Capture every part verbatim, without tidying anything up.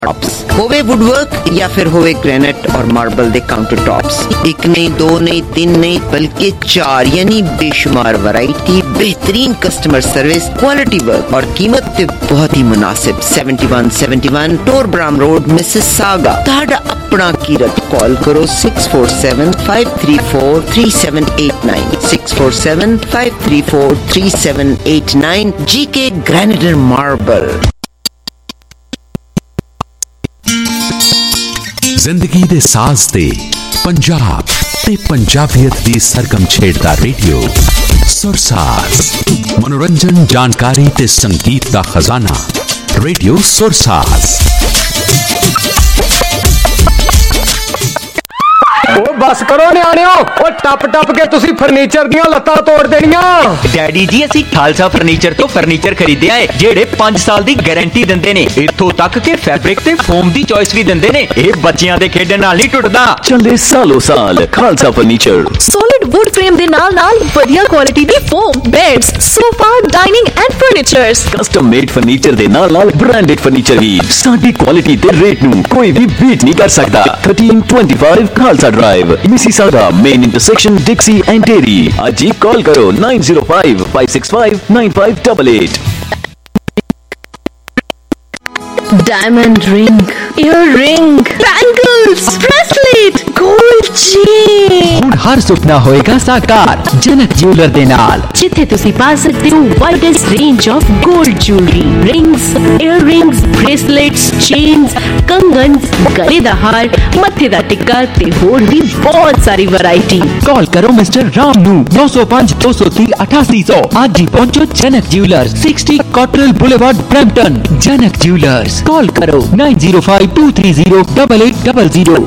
होवे वुडवर्क या फिर होवे ग्रेनाइट और मार्बल दे काउंटर टॉप्स, एक नहीं दो नहीं तीन नहीं बल्कि चार यानी बेशुमार वैरायटी, बेहतरीन कस्टमर सर्विस, क्वालिटी वर्क और कीमत ते बहुत ही मुनासिब। Seventy one seventy one Torbram road Mississauga. ताड़ा अपना कीरत कॉल करो six four seven five three four three seven eight nine six four seven five three four three seven eight nine. G K granite and marble. जिंदगी दे साज दे पंजाब ते पंजाबियत दी सरगम छेड़दा radio सुरसाज। मनोरंजन, जानकारी ते संगीत दा खजाना रेडियो सुरसाज। ओ बस करो न्याणियो, ओ टप टप के तुसी फर्नीचर दियां लत्तां तोड़ देनियां। डैडी जी असी खालसा फर्नीचर तो फर्नीचर खरीदे आए जेड़े पांच साल दी गारंटी दिंदे ने। इत्थों तक के फैब्रिक ते फोम दी चॉइस भी दिंदे ने। ए बच्चियां दे खेडण नाल नहीं टुटदा। चले सालों साल Khalsa furniture. Solid wood frame दे नाल नाल बढ़िया क्वालिटी दी foam, beds, sofa, dining and furnitures. Custom made furniture दे नाल नाल ब्रांडेड फर्नीचर भी साडी क्वालिटी ते रेट नू कोई भी बीट नहीं कर सकदा। Thirteen twenty five Khalsa drive, Mississauga, main intersection Dixie and Derry. आज ही कॉल करो nine zero five five six five nine five double eight. Diamond ring, ear ring, bangles, bracelet, gold chain. हुण हर सुपना होएगा साकार जनक ज्वेलर दे नाल, जिथे तुसी पा सकते हो widest range of gold jewellery, rings, ear rings, bracelets, chains, कंगन्स, गले दा हार, मत्थे दा टिक्का ते होर भी बहुत सारी वैरायटी। कॉल करो मिस्टर राम नू नौ सौ पांच दो सौ तीन अठासी सौ। आज ही पहुंचो Janak jewellers, sixty Cottrell boulevard, Brampton. Janak jewellers, call करो nine zero five two three zero double eight double zero.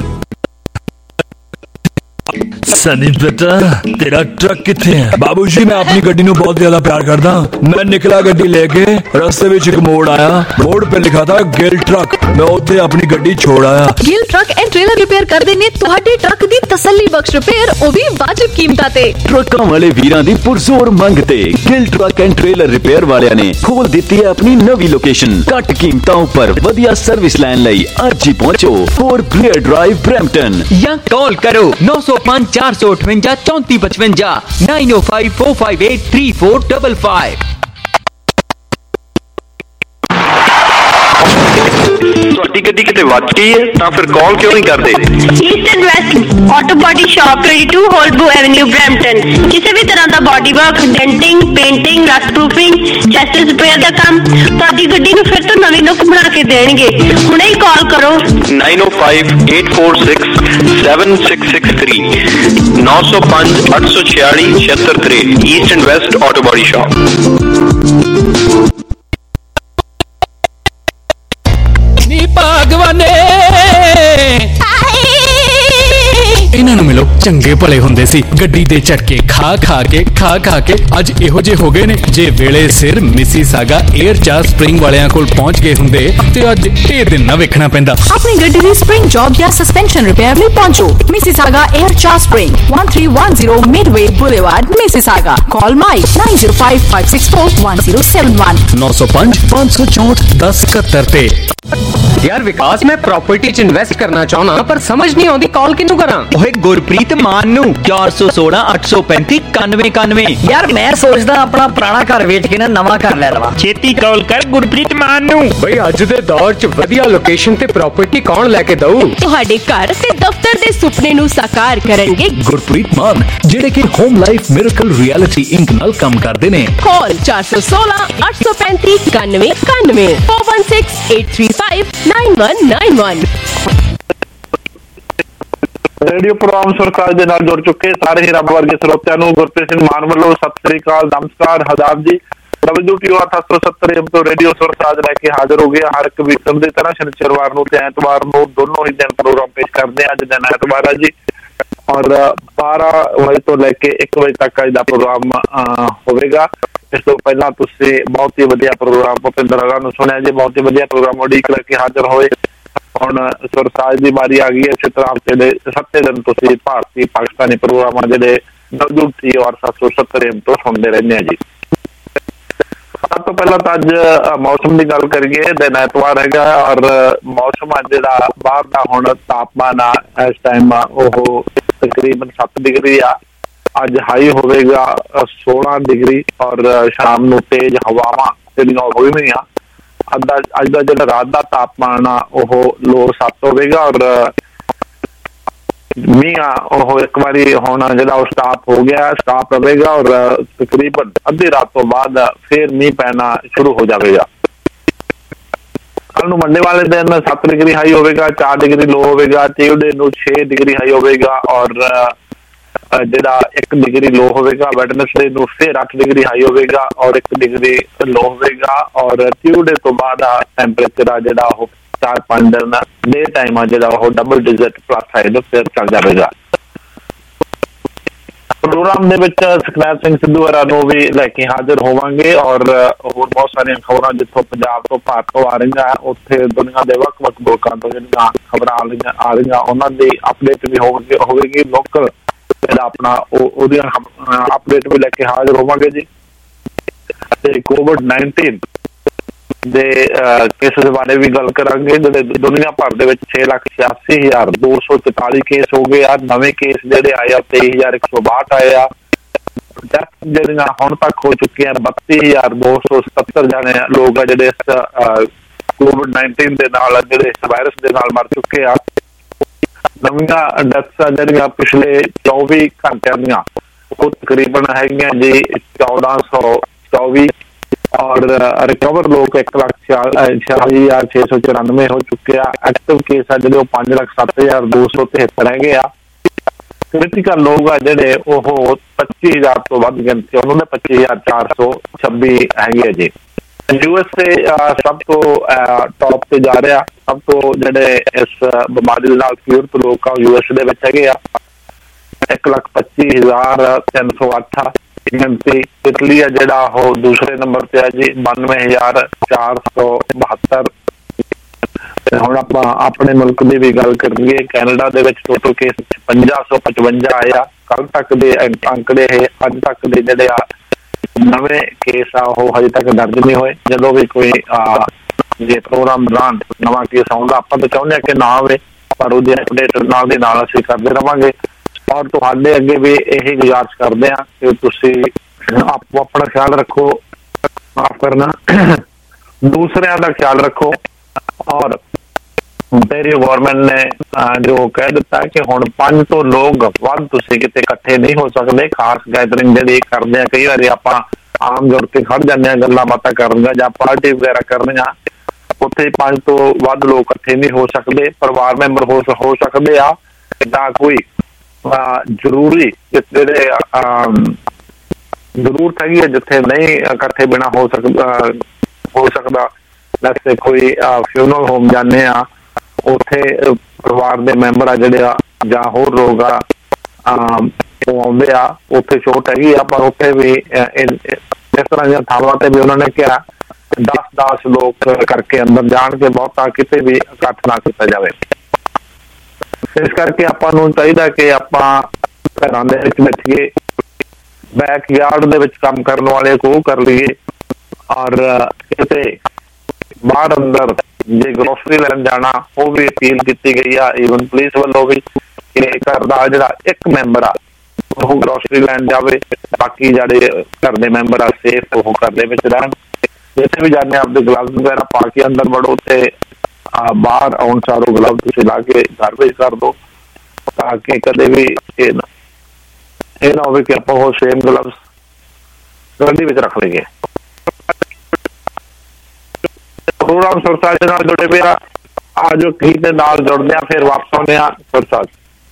Sunny बेटा तेरा ट्रक किथे है? बाबूजी मैं अपनी गड्डी नू बहुत ज्यादा प्यार करदा। मैं निकला गड्डी लेके, रास्ते विच एक मोड़ आया, मोड़ पे लिखा था गिल ट्रक। मैं उत्थे अपनी गड्डी छोड़ आया। Gill truck and trailer repair कर देने तुहाडे ट्रक दी तसल्ली बख्श रिपेयर, ओ भी वाजिब कीमतां ते। ट्रकां वाले वीरां दी पुरजोर मंग ते Gill truck and trailer repair वालियां ने खोल दित्ती है अपनी नवी लोकेशन। घट कीमतां उपर वधिया सर्विस लैन लई अज ही पहुंचो फोर ब्लेयर ड्राइव, ब्रैम्पटन। या कॉल करो नौ सौ पांच चार सौ अठवंजा चौंती पचवंजा nine O five four five eight three four double five. ਤੁਹਾਡੀ ਗੱਡੀ ਕਿਤੇ ਵੱਜ ਗਈ ਹੈ ਤਾਂ ਫਿਰ ਕਾਲ ਕਿਉਂ ਨਹੀਂ ਕਰਦੇ? East and west auto body shop twenty two Holbu avenue, Brampton. ਕਿਸੇ ਵੀ ਤਰ੍ਹਾਂ ਦਾ body work, denting, painting, rust proofing, chassis repair ਦਾ ਕੰਮ ਤੁਹਾਡੀ ਗੱਡੀ ਨੂੰ ਫਿਰ ਤੋਂ ਨਵੀਂ ਲੁੱਕ ਬਣਾ ਕੇ ਦੇਣਗੇ। ਹੁਣੇ ਹੀ ਕਾਲ ਕਰੋ nine O five eight four six seven six six three नौ सौ पांच आठ सौ छियाली छिहत्तर तिरसठ। East and west auto body shop. भगवाने इन्हां नूं मिलो, चंगे भले हुंदे सी। गड्डी दे झटके खा खा के खा खा के अज इहो जे हो गए ने। जे वेले सिर मिसिसागा एयर चार्ज स्प्रिंग वालियां कोल पहुंच गए हुंदे ते अज ए दिन ना वेखना पैंदा। अपनी गड्डी दी स्प्रिंग जॉब या सस्पेंशन रिपेयर लई पहुंचो Mississauga air charge spring, one three one zero Midway boulevard, Mississauga. Call Mike nine zero five five six four one zero seven one नौ सौ पांच पांच सौ चौंठ दस इकहत्तर पे। यार विकास, मैं प्रॉपर्टी च इन्वेस्ट करना चाहना पर समझ नहीं आती कॉल किनू करा। ओए गुरप्रीत मान नू चार सौ सोलह अठ सौ पैंती कानवे कानवे। यार मैं सोचदा अपना पुराना घर वेच के ना नवा घर ले लवां। छेती कॉल कर गुरप्रीत मान नू। भाई अज दे दौर च वधिया लोकेशन ते प्रॉपर्टी कौन लेके दऊ? तुहाडे घर ते दफ्तर दे सुपने नू साकार करनगे गुरप्रीत मान, जेड़े के Home Life Miracle Reality Inc नाल काम करदे ने। कॉल चार सौ सोलह अठ सौ पैंती कानवे कानवे four one six eight three five nine one nine one. Radio program Sursaaj दे नाल जुड़ चुके सारे ही रब वर्गे ਸਰੋਤਿਆਂ ਨੂੰ ਗੁਰਪ੍ਰੀਤ ਸਿੰਘ ਮਾਨ ਵੱਲੋਂ ਸਤਿ ਸ੍ਰੀ ਅਕਾਲ, ਨਮਸਕਾਰ, ਆਦਾਬ जी। डब्ल्यू टी ओ अठ सौ सत्तर एम तो रेडियो सुरसाज लैके हाजिर हो गया हर एक वीकम की तरह शनिचरवार नूं ते ऐतवार नूं दोनों ही दिन प्रोग्राम पेश करते हैं। अज दिन ऐतवार है जी और बारह बजे तो लैके एक बजे तक अज का प्रोग्राम होगा। इस तो पहला तुसीं बहुत ही वधिया प्रोग्राम भुपिंदर हरा नूं सुनिया जी, बहुत ही वधिया प्रोग्राम उड़ीक लैके हाजिर होए। हुण सुरसाज की बारी आ गई है। इस तरह हफ्ते के सत्ते दिन तुसीं भारतीय पाकिस्तानी प्रोग्राम जिहड़े डब्ल्यू टी ओ अठ सौ सत्तर एम तो सुनते रहंदे हैं जी। सब तो पहला तो अज मौसम की गल करिए, दिन एतवार है और मौसम अज जो बाहर का हुण तापमान आ इस टाइम वो तकरीबन सत्त डिग्री आ। अज हाई होगा सोलह डिग्री और शाम को तेज हवावां जिहड़ियां हो गईयां। अज अज का जो रात का तापमान आ वो लो सत्त होगा और मीह वो एक बारी होना जो स्टाप हो गया, स्टाप रहेगा और तकरीबन अद्धी रात तो बाद फिर मीह पैना शुरू हो जाएगा। कल नूं मंडे वाले दिन सत्त डिग्री हाई होगा, चार डिग्री लो होगा, ट्यूसडे नूं छे डिग्री हाई होगा और जिहड़ा एक डिग्री लो होगा। वैडनसडे नूं फिर अठ डिग्री हाई होगा और एक डिग्री लो होगा और ट्यूसडे तो बाद टैंपरेचर जिहड़ा वो चार पांच दिन डे टाइम आ जो डबल डिजिट प्लस साइड फिर चल जाएगा। प्रोग्राम दे विच सुखनैर सिंह सिद्धू होरां नूं भी लैके हाजिर होवांगे और होर बहुत सारियां खबरां जिथों पंजाब तो भारत तो आ रही उत्थे दुनिया के वख-वख मुल्कां तो जिहड़ियां खबरां आ रही आ रही उन्हां दी अपडेट भी होगी होगी लोकल जिहड़ा अपना उहदियां अपडेट भी लैके हाजिर होवांगे जी। ते कोविड नाइनटीन दे केसेस बारे भी गल करांगे। जिहड़े दुनिया भर दे विच छे लाख छियासी हज़ार दो सौ चौताली केस हो गए आ। नवे केस जिहड़े आए आ तेईस हज़ार एक सौ बाहठ आए आ। डेथ जिहड़ियां हुण तक हो चुकी हैं बत्ती हज़ार दो सौ सतहत्तर जाने लोग आ जिहड़े इस कोविड नाइनटीन दे नाल जिहड़े इस वायरस दे नाल मर चुके आ। नवीं डेथ्स जिहड़ियां पिछले चौबी घंटिਆਂ ਦੀਆਂ ਉਹ तकरीबन हैगियां जी चौदह सौ चौबी और रिकवर लोग एक लाख छियाली हजार छे सौ चौरानवे हो चुके हैं। एक्टिव केस है जो पांच लाख सत्त हजार दो सौ तिहत्तर है। क्रिटिकल लोग आ जोड़े वो पच्ची हजार तो वध गिनती उन्होंने पच्ची हजार चार सौ छब्बी है जी। यूएस से सब तो टॉप से जा रहा, सब तो जोड़े इस बीमारी पीड़ित लोग यूएस के एक लाख पच्ची हजार तीन सौ अठ गिनती। इटली है जिहड़ा वो दूसरे नंबर पे है जी बानवे हजार चार सौ बहत्तर। हुण आपां अपने मुल्क की भी गल करिए, कैनेडा दे विच टोटल केस छप्पन सौ पचवंजा आए आ। कल तक दे आंकड़े है अज तक दे जिहड़े आ नवे केस आ वो हजे तक दर्ज नहीं होए। जदों भी कोई जे प्रोग्राम दौरान नवा केस आउंदा आपां तो चाहुंदे कि ना आवे, पर उहदी अपडेट नाल दी नाल असीं करदे रहांगे और तुहाडे अगे भी यही गुजारिश करते हैं कि तुसी आपो अपना ख्याल रखो, माफ करना दूसरिਆਂ का ख्याल रखो। और ontario गवर्नमेंट ने जो कह दिता है कि हुण पंज तो लोग वध तुसी किते इकट्ठे नहीं हो सकते। खास गैदरिंग जिहड़ी करदे आ, कई वारी आपां आम जुड़ के खड़ जांदे आ गल्लां बातां करनियां जां पार्टी वगैरह करनियां, उत्थे पंज तो वध लोग इकट्ठे नहीं हो सकते। परिवार मैंबर हो हो सकते आ जां कोई जरूरी जिहड़े जरूरत हैगी है जिथे नहीं इकट्ठे बिना हो सकता हो सकता वैसे कोई फ्यूनरल होम जाने आ उत्थे परिवार के मैंबर आ जिहड़े जां होर लोग आ आउंदे आ उत्थे छूट हैगी आ, पर उत्थे भी इस तरह दी थावां ते भी उन्होंने कहा दस दस लोग करके अंदर जान के बहुता किते भी इकट्ठ ना किया जाए। इस करके आपां नूं चाहीदा कि आपां घरां दे विच बैठीए, बैकयार्ड दे विच काम करने वाले को कर लीए और किते बाहर अंदर जे ग्रोसरी लैन जाना वो भी अपील की गई है। ईवन पुलिस वालों भी कि घर का जिहड़ा एक मैंबर आ वो ग्रोसरी लैन जाए, बाकी जिहड़े घर के मैंबर आ सेफ वो घर दे विच रहन। जिथे भी जाने आपके ग्लव्स वगैरह पा के अंदर वड़ो ते बाहर आउण सारो ग्लव तुसीं ला के घर विच कर दो ताकि कदे भी ये ना ये ना हो कि आपां वो सेम ग्लव्स गड्डी विच रख लईए। प्रोग्राम सुरसाज दे नाल जुड़े पे आज गीत दे नाल जुड़दे आ फिर वापस आउंदे आ सुरसाज।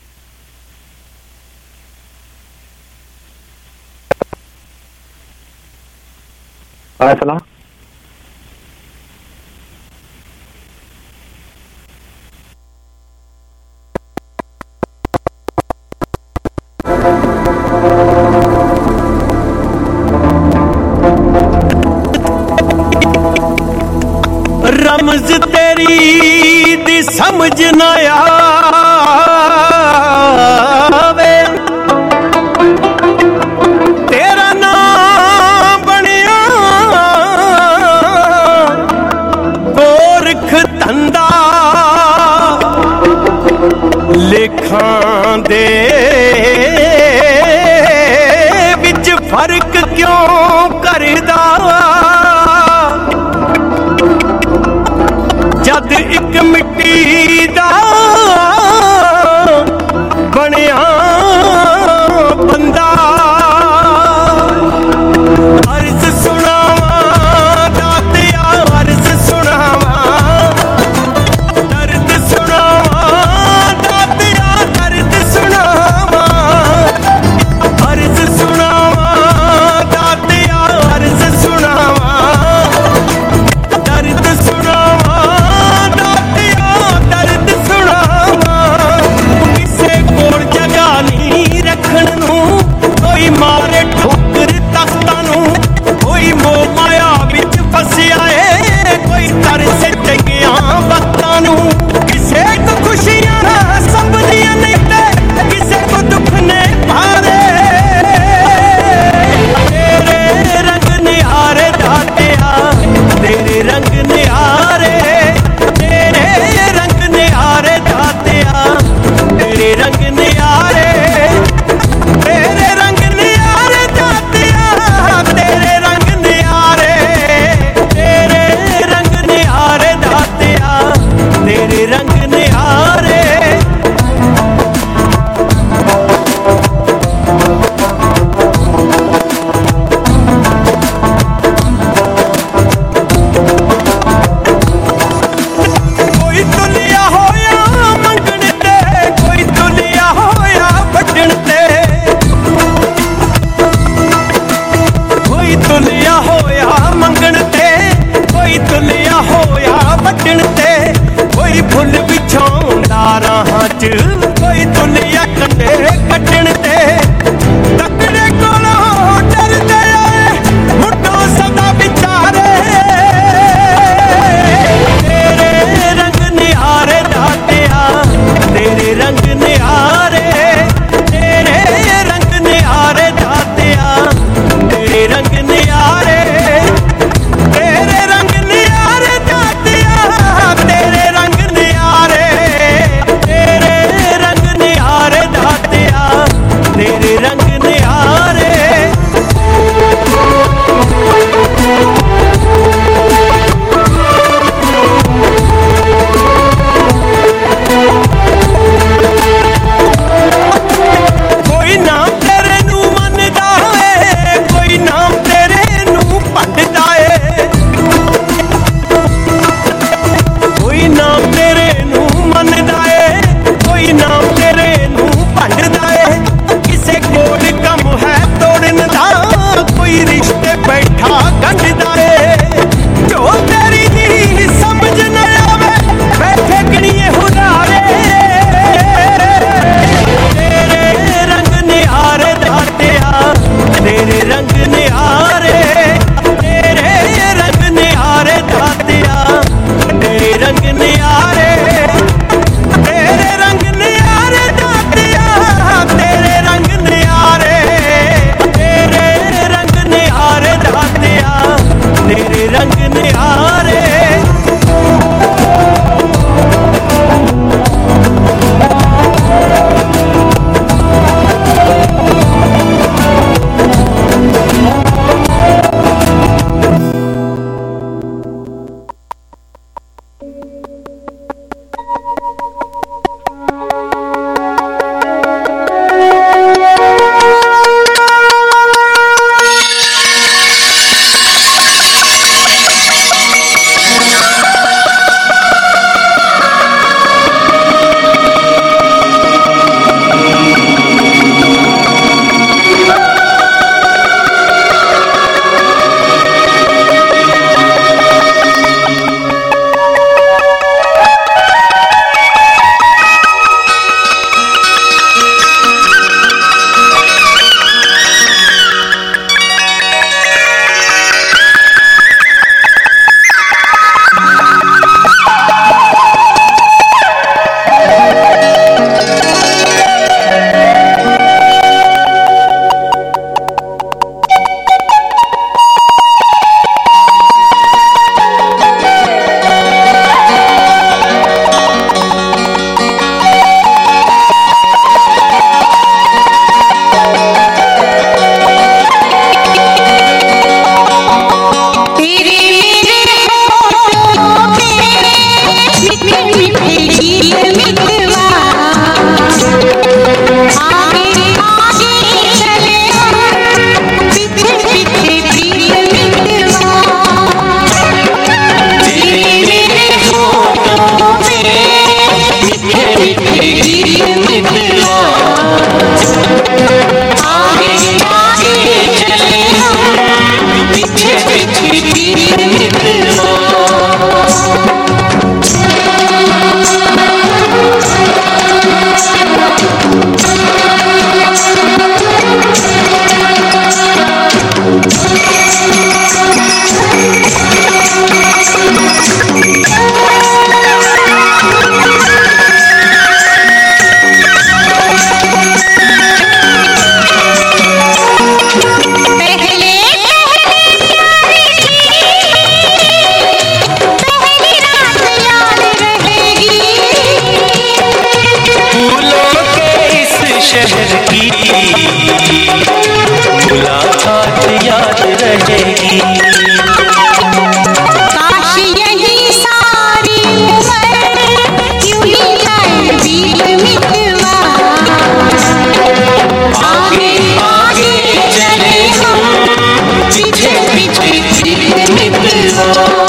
सुना रमज तेरी दी समझ ना आवे, तेरा नाम बनिया ਲੇਖਾਂ ਦੇ ਵਿੱਚ ਫਰਕ ਕਿਉਂ ਕਰਦਾ ਜਦ ਇੱਕ ਮਿੱਟੀ ਦਾ ਬਣਿਆ ਬੰਦਾ ਅਰਜ਼ ਸੁਣਾਵਾਂ ਦਾਤਿਆ ਅਰਜ਼ ਸੁਣਾਵਾਂ ਦਰਦ ਸੁਣਾਵਾਂ ਦਾਤਿਆ ਦਰਦ ਸੁਣਾਵਾਂ ਅਰਜ਼ ਸੁਣਾਵਾਂ ਦਾਤਿਆ ਅਰਜ਼ ਸੁਣਾਵਾਂ ਦਰਦ ਸੁਣਾਵਾਂ ਦਾਤਿਆ ਦਰਦ ਸੁਣਾਵਾਂ ਕਿਸੇ ਕੋਲ ਜਗ੍ਹਾ ਨਹੀਂ ਰੱਖਣ ਨੂੰ ਕੋਈ ਮਾਰੇ ਠੋਕਰ ਤਖਤਾਂ ਨੂੰ ਕੋਈ ਮੋਹ ਮਾਇਆ ਵਿੱਚ ਫਸਿਆ ਏ ਕੋਈ ਤਰਸ ਚੰਗਿਆਂ ਵਕਤਾਂ ਨੂੰ ਕਿਸੇ ਕੋ ਖੁਸ਼ੀਆਂ ਸਭ ਦੀਆਂ ਨਹੀਂ ਤੇ ਕਿਸੇ ਕੋ ਦੁੱਖ ਨੇ ਭਾਰੇ ਤੇਰੇ ਰੰਗ ਨਿਹਾਰੇ ਦਾਤਿਆ ਤੇਰੇ ਰੰਗ ਨਿਹਾਰੇ ਤੇਰੇ ਰੰਗ ਨਿਹਾਰੇ ਦਾਤਿਆ ਤੇਰੇ ਰੰਗ ਨਿਹਾਰੇ ਤੇਰੇ ਰੰਗ ਨਿਹਾਰੇ ਦਾਤਿਆ ਤੇਰੇ ਰੰਗ ਨਿਹਾਰੇ ਤੇਰੇ ਰੰਗ ਨਿਹਾਰੇ ਦਾਤਿਆ ਤੇਰੇ ਰੰਗ ਨਿਹਾਰੇ ਕੋਈ ਤੁਲਿਆ ਹੋਇਆ ਮੰਗਣ ਤੇ ਕੋਈ ਤੁਲਿਆ ਹੋਇਆ ਵੱਢਣ ਤੇ ਕੋਈ ਤੁਲਿਆ ਹੋਇਆ ਮੰਗਣ ਤੇ ਕੋਈ ਤੁਲਿਆ ਹੋਇਆ ਵੱਢਣ ਤੇ ਕੋਈ ਫੁੱਲ ਵਿਛਾਉਂਦਾ ਰਾਹਾਂ 'ਚ ਕੋਈ ਤੁਲਿਆ ਕੰਡੇ ਕੱਢਣ ਤੇ ਤਕੜੇ ਕੋਲੋਂ ਡਰਦੇ ਆਏ ਮੁੱਢੋਂ ਸਦਾ ਵਿਚਾਰੇ ਤੇਰੇ ਰੰਗ ਨਿਹਾਰੇ ਦਾਤਿਆ ਤੇਰੇ ਰੰਗ ਨਿਹਾਰੇ ਤੇਰੇ ਰੰਗ ਨਿਹਾਰੇ ਦਾਤਿਆ ਤੇਰੇ ਰੰਗ ਨਿਹਾਰੇ ਤੇਰੇ ਰੰਗ ਨਿਹਾਰੇ ਦਾਤਿਆ ਤੇਰੇ ਰੰਗ ਨਿਹਾਰੇ ਤੇਰੇ ਰੰਗ ਨਿਹਾਰੇ ਦਾਤਿਆ ਤੇਰੇ ਰੰਗ ਨਿਹਾਰੇ ਕੋਈ ਨਾਮ ਤੇਰੇ ਨੂੰ ਮੰਨਦਾ ਏ ਕੋਈ ਨਾਮ ਤੇਰੇ ਨੂੰ ਭੰਡਦਾ ਏ ਕੋਈ ਨਾਮ ਤੇਰੇ ਨੂੰ ਮੰਨਦਾ ਏ ਕੋਈ ਨਾਮ ਤੇਰੇ ਨੂੰ ਭੰਡਦਾ ਏ ਕਿਸੇ ਕੋਲ ਕੰਮ ਹੈ ਤੋੜਨ ਦਾ ਕੋਈ ਰਿਸ਼ਤੇ ਬੈਠਾ ਗੰਢਦਾ ਏ ਜੋ ਤੇਰੀ ਦੀ ਸਮਝ ਨਾ ਆਵੇ ਬੈਠੇ ਗਣੀਏ ਹੁਦਾਰੇ ਤੇਰੇ ਰੰਗ ਨਿਹਾਰੇ ਦਾਤਿਆ ਤੇਰੇ ਰੰਗ ਨਿਹਾਰੇ ਤੇਰੇ ਰੰਗ ਨਿਹਾਰੇ ਦਾਤਿਆ ਤੇਰੇ ਰੰਗ ਨਿਹਾਰੇ ਤੇਰੇ ਰੰਗ ਨਿਹਾਰੇ ਦਾਤਿਆ ਤੇਰੇ ਰੰਗ ਨਿਹਾਰੇ ਤੇਰੇ ਰੰਗ ਨਿਹਾਰੇ ਦਾਤਿਆ ਤੇਰੇ ਰੰਗ ਨਿਹਾਰੇ मीठे गीत मितवा आगे आगे चले हम पीछे पीछे गीत मितवा शहर की मुलाकात याद रहेगी काश यही सारी उम्र यूं ही जाए बीत मितवा आगे आगे चले हम पीछे पीछे बीत मितवा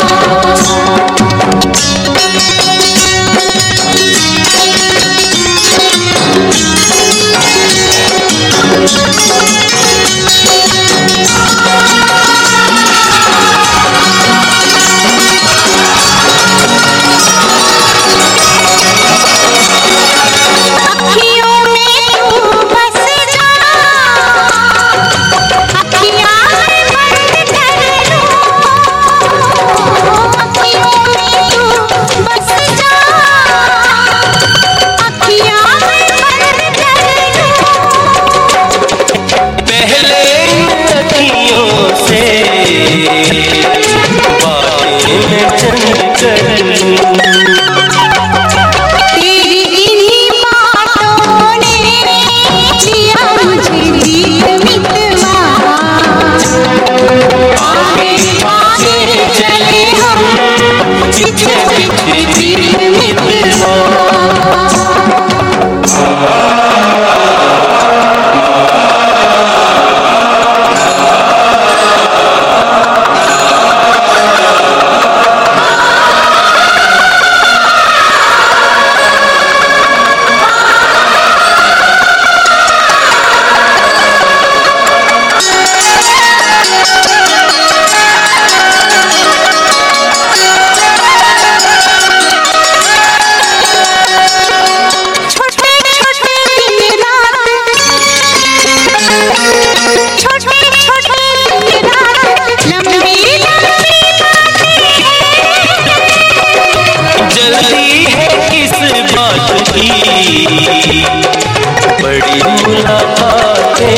बड़ी मुलाकातें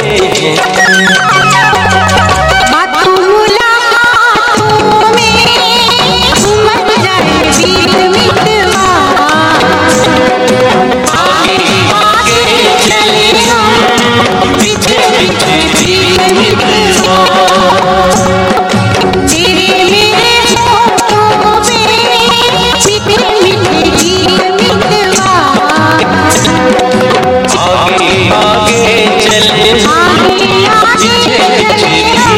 बातों मुलाकातों में उमड़ जाए बीत मितवा आगे आगे चले हम पीछे पीछे बीत मितवा तेरे मेरे होठों पे मीठे मीठे गीत मितवा आगे आगे चले आगे आगे चले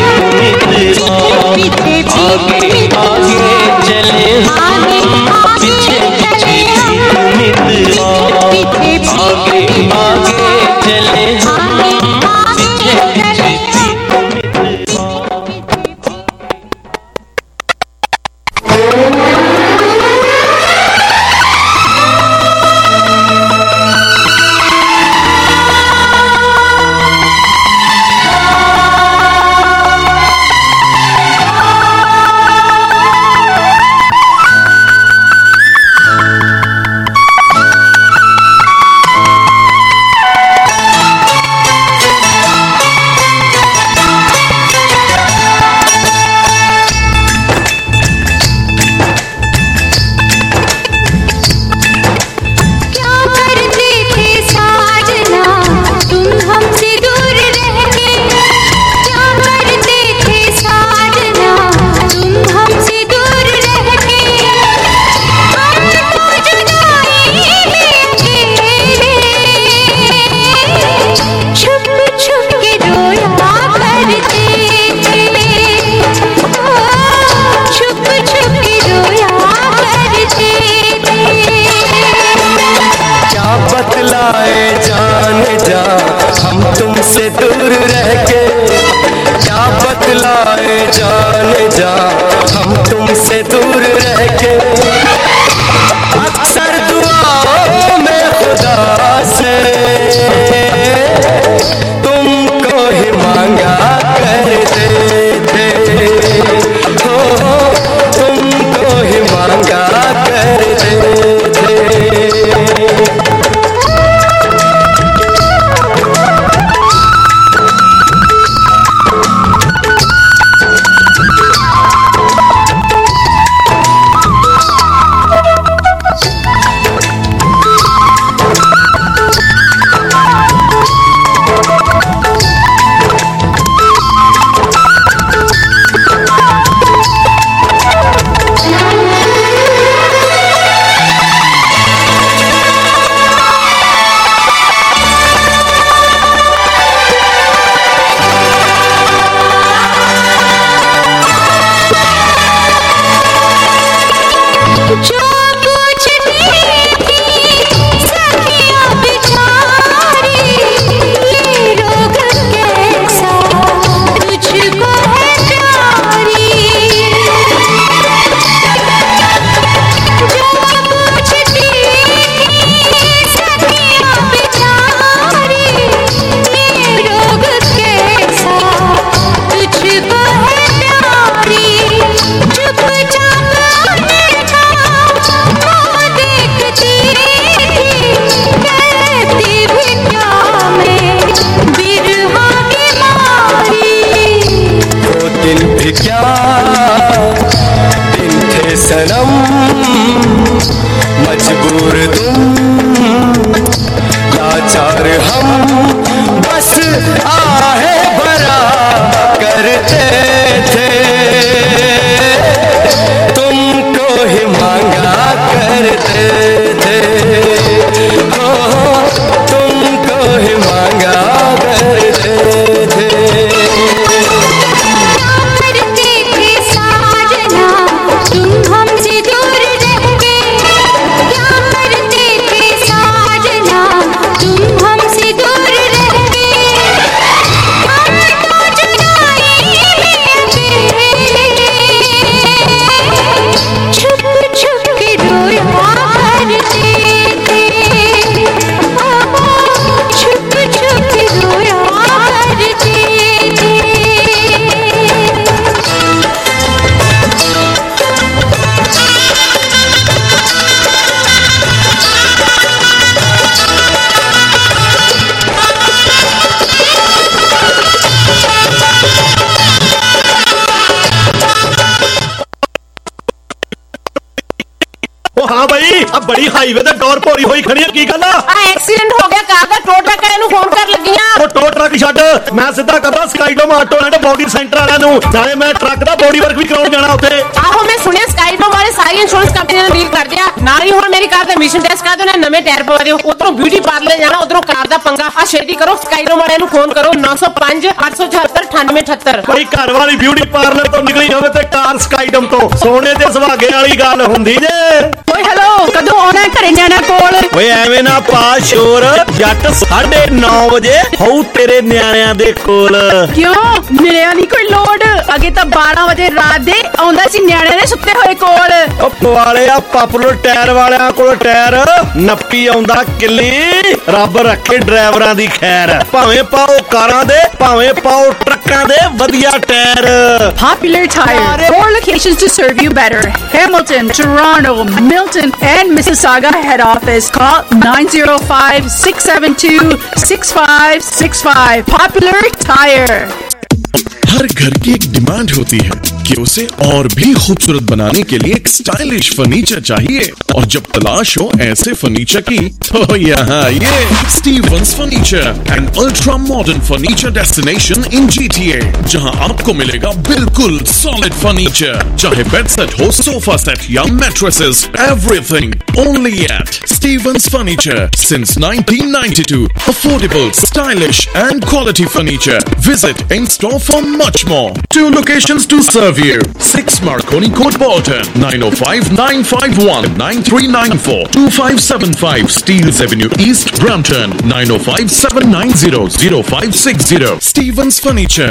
ਬੜੀ ਹਾਈਵੇ ਤੇ ਡੋਰ ਭੋਰੀ ਹੋਈ ਖੜੀ ਆ, ਕੀ ਗੱਲ ਆ? ਐਕਸੀਡੈਂਟ ਹੋ ਗਿਆ ਕਾਰ ਦਾ, ਟੋ ਟਰੱਕ ਵਾਲੇ ਨੂੰ ਫੋਨ ਕਰ ਲੱਗੀਆਂ। ਉਹ ਟੋ ਟਰੱਕ ਛੱਡ, ਮੈਂ ਸਿੱਧਾ ਕਰਦਾ Skydome auto and body centre ਵਾਲਿਆਂ ਨੂੰ, ਨਾਲੇ ਮੈਂ ਟਰੱਕ ਦਾ ਬੋਡੀ ਵਰਕ ਵੀ ਕਰਾਉਣ ਜਾਣਾ ਉੱਥੇ। ਆਹੋ ਮੈਂ ਸੁਣਿਆ ਸਕਾਈਡੋਮ ਵਾਲੇ ਸਾਰੀ ਇੰਸ਼ੋਰੈਂਸ ਕੰਪਨੀ ਨਾਲ ਡੀਲ ਕਰਦੇ ਆ, ਨਾਲ ਹੀ ਹੁਣ ਮੇਰੀ ਕਾਰ ਦਾ ਐਮਿਸ਼ਨ ਟੈਸਟ ਕਰਾ ਦਿਓ, ਨਵੇਂ ਟਾਇਰ ਪਵਾ ਦਿਓ। ਉਧਰੋਂ ਬਿਊਟੀ ਪਾਰਲਰ ਜਾਣਾ, ਉਧਰੋਂ ਕਾਰ ਦਾ ਪੰਗਾ। ਆ ਛੇਤੀ ਕਰੋ, ਸਕਾਈਡੋਮ ਵਾਲਿਆਂ ਨੂੰ ਫੋਨ ਕਰੋ ਨੌ ਸੌ ਪੰਜ ਅੱਠ ਸੌ ਚੌਹੱਤਰ ਅਠਾਨਵੇਂ ਅਠੱਤਰ। ਕੋਈ ਘਰ ਵਾਲੀ ਬਿਊਟੀ ਪਾਰਲਰ ਤੋਂ ਨਿਕਲੀ ਹੋਵੇ ਤੇ ਕਾਰ ਸਕਾਈਡੋਮ ਤੋਂ, ਸੋਨੇ ਤੇ ਸੁਹਾਗੇ ਵਾਲੀ ਗੱਲ ਹੁੰਦੀ ਜੇ। ਓਏ ਹੈਲੋ, ਕਦੋਂ ਆਉਣਾ ਘਰੇ ਨਿਆਣਾ ਕੋਲ? ਓਏ ਐਵੇਂ ਨਾ ਪਾ ਸ਼ੋਰ, ਜੱਟ ਸਾਢੇ ਨੌ ਵਜੇ ਹੋਊ ਤੇਰੇ ਨਿਆਣਿਆਂ ਦੇ ਕੋਲ। ਕਿਉਂ ਮਿਲਿਆ ਨਹੀਂ ਕੋਈ ਲੋਡ? ਅਗੇ ਤਾਂ ਬਾਰਾਂ ਵਜੇ ਰਾਤ ਦੇ ਆਉਂਦਾ ਸੀ ਨਿਆਣਿਆਂ ਦੇ ਸੁੱਤੇ ਹੋਏ ਕੋਲ। ਉਹ ਪਵਾਲੇ ਆ ਪਾਪੂਲਰ ਟਾਇਰ ਵਾਲਿਆਂ ਕੋਲ ਟਾਇਰ ਨੱਪੀ ਆਉਂਦਾ ਕਿੱਲੀ, ਰੱਬ ਰੱਖੇ ਡਰਾਈਵਰਾਂ ਦੀ ਖੈਰ। ਭਾਵੇਂ ਪਾਓ ਕਾਰਾਂ ਦੇ, ਭਾਵੇਂ ਪਾਓ ਟਰੱਕਾਂ ਦੇ ਵਧੀਆ tyre. Popular Tire, four locations to serve you better: Hamilton, Toronto, Milton, and Mississauga head office. Call nine zero five, six seven two, six five six five. Popular Tire. हर घर की एक डिमांड होती है कि उसे और भी खूबसूरत बनाने के लिए एक स्टाइलिश फर्नीचर चाहिए, और जब तलाश हो ऐसे फर्नीचर की, तो यहाँ ये Stevens furniture, an ultra modern furniture destination in GTA, जहाँ आपको मिलेगा बिल्कुल सॉलिड फर्नीचर, चाहे बेड सेट हो, सोफा सेट या mattresses, everything only at Stevens furniture since nineteen ninety two. Affordable, stylish and quality furniture. Visit in store for much more. Two locations to serve you: six Marconi Court, Bolton, nine oh five, nine five one, nine three nine four, two five seven five Steeles Avenue East, Brampton, nine oh five, seven nine zero, zero five six zero. Stevens Furniture.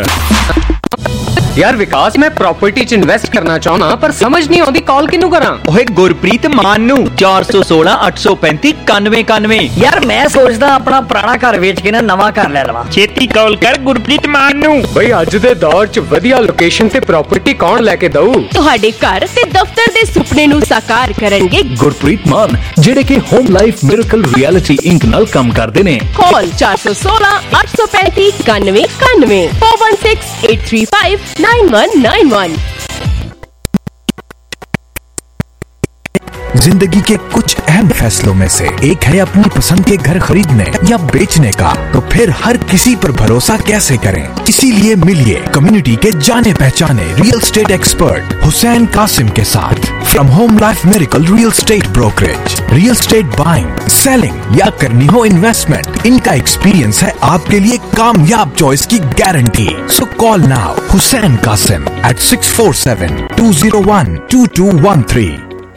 यार विकास, मैं property च invest करना चाहना, पर समझ नहीं आती call किनू करा। ओए गुरप्रीत मान नू चार सौ सोलह अठ सौ पैंती इक्यानवे इक्यानवे। यार मैं सोचदा अपना पुराना घर वेच के ना नवा घर ले लवां। छेती कॉल कर गुरप्रीत मान नू। बई अज दे दौर च वधिया लोकेशन ते प्रॉपर्टी कौन लेके दऊ? ਤੁਹਾਡੇ ਘਰ ਤੇ ਦਫ਼ਤਰ ਦੇ ਸੁਪਨੇ ਨੂੰ ਸਾਕਾਰ ਕਰਨਗੇ ਗੁਰਪ੍ਰੀਤ ਮਾਨ, ਜਿਹੜੇ ਕਿ Home Life Miracle Reality Inc ਨਾਲ ਕੰਮ ਕਰਦੇ ਨੇ। ਕਾਲ ਚਾਰ ਸੌ ਸੋਲਾਂ ਅੱਠ ਸੌ ਪੈਂਤੀ ਇਕਾਨਵੇਂ ਇਕਾਨਵੇਂ four one six eight three five nine one nine one। जिंदगी के कुछ अहम फैसलों में से एक है अपनी पसंद के घर खरीदने या बेचने का, तो फिर हर किसी पर भरोसा कैसे करें? इसीलिए मिलिए कम्युनिटी के जाने पहचाने real estate expert Hussain Qasim के साथ। From Home Life Miracle real estate brokerage, real estate buying, selling या करनी हो इन्वेस्टमेंट, इनका एक्सपीरियंस है आपके लिए कामयाब चॉइस की guarantee. So call now Hussain Qasim at six four seven two zero one two two one three.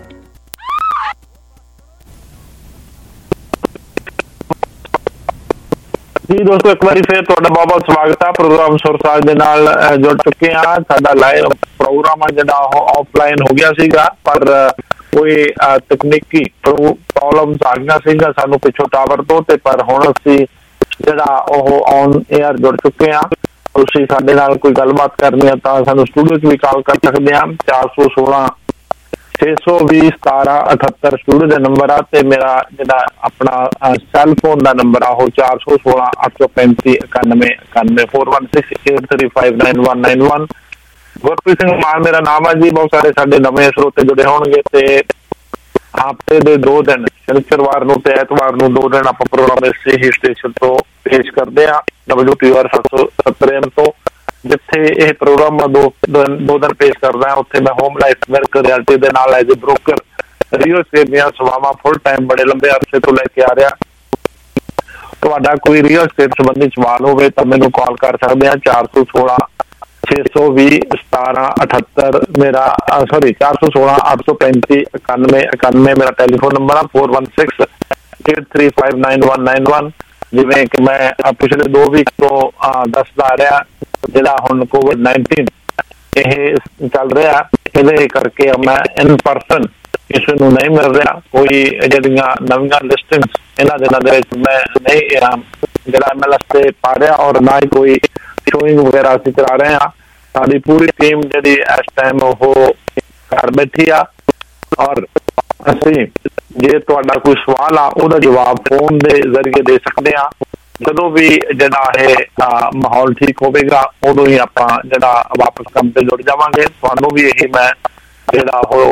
जी दोस्तों, एक बार फिर तुहाडा बहुत बहुत स्वागत है। प्रोग्राम सुरसाज दे नाल जुड़ चुके हैं। साडा लाइव प्रोग्राम जिहड़ा ऑफलाइन हो गया सीगा, पर कोई तकनीकी प्रॉब्लम्स आ गईਆਂ सीगा सानू पिछों टावर तो, ते पर हुण असीं जिहड़ा ओह ऑन एयर जुड़ चुके हैं। तुसीं साडे नाल कोई गलबात करनी है तां सानू स्टूडियो च भी कॉल कर सकदे आ। चार सौ सोलह छे सौ भी सतारा अठहत्तर स्टूडियो का नंबर आ, ते मेरा जिहड़ा अपना सैल फोन का नंबर आ चार सौ सोलह अठ सौ पैंती इक्यानवे इक्यानवे four one six eight three five nine one nine one. Gurpreet Singh Maan मेरा नाम है जी। बहुत सारे साडे नवे श्रोते जुड़े होणगे, ते हफ्ते दे दो दिन शनिचरवार नूं ते ऐतवार नूं दो दिन आपां प्रोग्राम इस ही स्टेशन तो पेश करते हैं डब्ल्यू टी आर सत्त सौ सत्तर एम तो, जिथे यह प्रोग्राम दो दो दिन पेश करदा है। उत्थे मैं होम लाइफ मिरेकल रियल्टी दे नाल as a broker real estate दीआं सेवावां फुल टाइम बड़े लंबे अरसे तो लैके आ रहा। तुहाडा कोई रियल एस्टेट संबंधी सवाल होवे तां मैनूं कॉल कर सकदे आ। चार सौ सोलह छे सौ भी सतारा अठहत्तर मेरा सॉरी चार सौ सोलह अठ सौ पैंती इक्यानवे इक्यानवे मेरा टेलीफोन नंबर है। Four one six eight three five nine one nine one. जिवें कि मैं पिछले दो वीक तो दसदा आ रहा, जिहड़ा हुण कोविड नाइनटीन यह चल रहा, इहदे करके मैं इन परसन किसी नूं नहीं मिल रहा। कोई जिहड़ियां नवीं लिस्टिंग्स इन्हां दिनां दे विच मैं नहीं जिहड़ा एम एल एस ते पा रहा, और ना ही कोई शोइंग वगैरह असीं करा रहे हैं। साडी पूरी टीम जिहड़ी इस टाइम वो घर बैठी आ, और असीं जे तुहाडा कोई सवाल आ उहदा जवाब फोन दे जरिए दे सकते हैं। जदों भी जिहड़ा है माहौल ठीक होवेगा उदों ही आपां जिहड़ा वापस काम ते जुड़ जावांगे। तुहानूं भी यही मैं जिहड़ा हो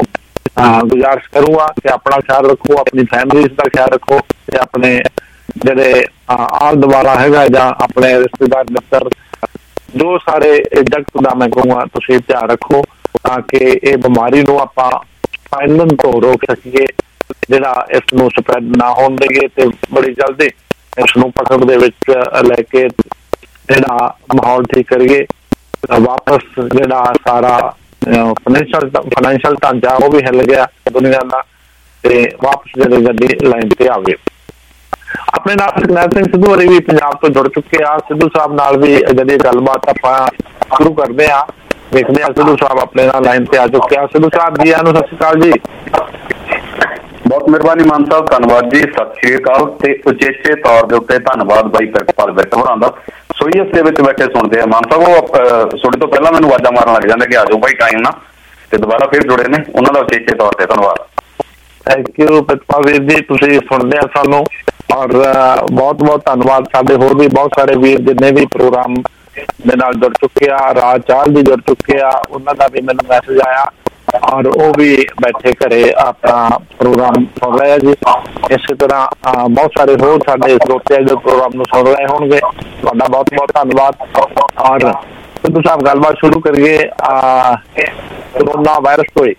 गुजारिश करूँगा कि अपना ख्याल रखो, अपनी फैमिली का ख्याल रखो, ते अपने जेडे आल दुआला है जां अपने रिश्तेदार मित्र जो सारे जगत का मैं कहूँगा तुसीं ध्यान रखो ताकि ये बीमारी नूं आपां फैलन तो रोक सकीए, जिहड़ा इस नूं स्प्रैड ना होण देईए ते बड़ी जल्दी इस नूं पकड़ दे विच लैके जिहड़ा माहौल ठीक करिए। वापस जिहड़ा सारा फाइनैंशियल फाइनैंशियल ढांचा वो भी हिल गया दुनिया का, ते वापस जिहड़ी गड्डी लाइन ते आवे। अपने नाल सुखनैर सिंह सिद्धू होरी भी पंजाब तो जुड़ चुके आ, सिद्धू साहब नाल भी जिहड़ी गलबात आपां शुरू करदे आ, देखते हैं सिद्धू साहब अपने नाल लाइन ते आ चुके आ। सिद्धू साहब जी आनू सत श्री अकाल जी। बहुत मेहरबानी मान साहब, धन्यवाद जी, सत श्री अकाल ते उचेचे तौर दे उत्ते धन्यवाद बाई प्रितपाल बिट होरां दा। सोई इस दे विच बैठे सुणदे आ मान साहब, वो सुणे तो पहला मैनूं आवाज़ां मारन लग जांदे कि आ जाओ भाई टाइम ना, ते दोबारा फिर जुड़े ने, उन्हां दा उचेचे तौर ते धन्यवाद। थैंक यू प्रितपाल वीर जी, तुसीं सुणदे आ सानूं और बहुत बहुत धन्यवाद। साडे होर भी बहुत सारे वीर जिन्ने भी प्रोग्राम दे नाल जुड़ चुके आ, राज चाल भी जुड़ चुके आ, उन्हां दा भी मैनूं मैसेज आया और वो भी बैठे घरे अपना प्रोग्राम सुन रहे हैं जी। इस तरह बहुत सारे होर साडे श्रोते जो प्रोग्राम सुन रहे होंगे, तुहाडा बहुत बहुत धन्यवाद। और सिद्धू साहब गलबात शुरू करिए कोरोना वायरस तो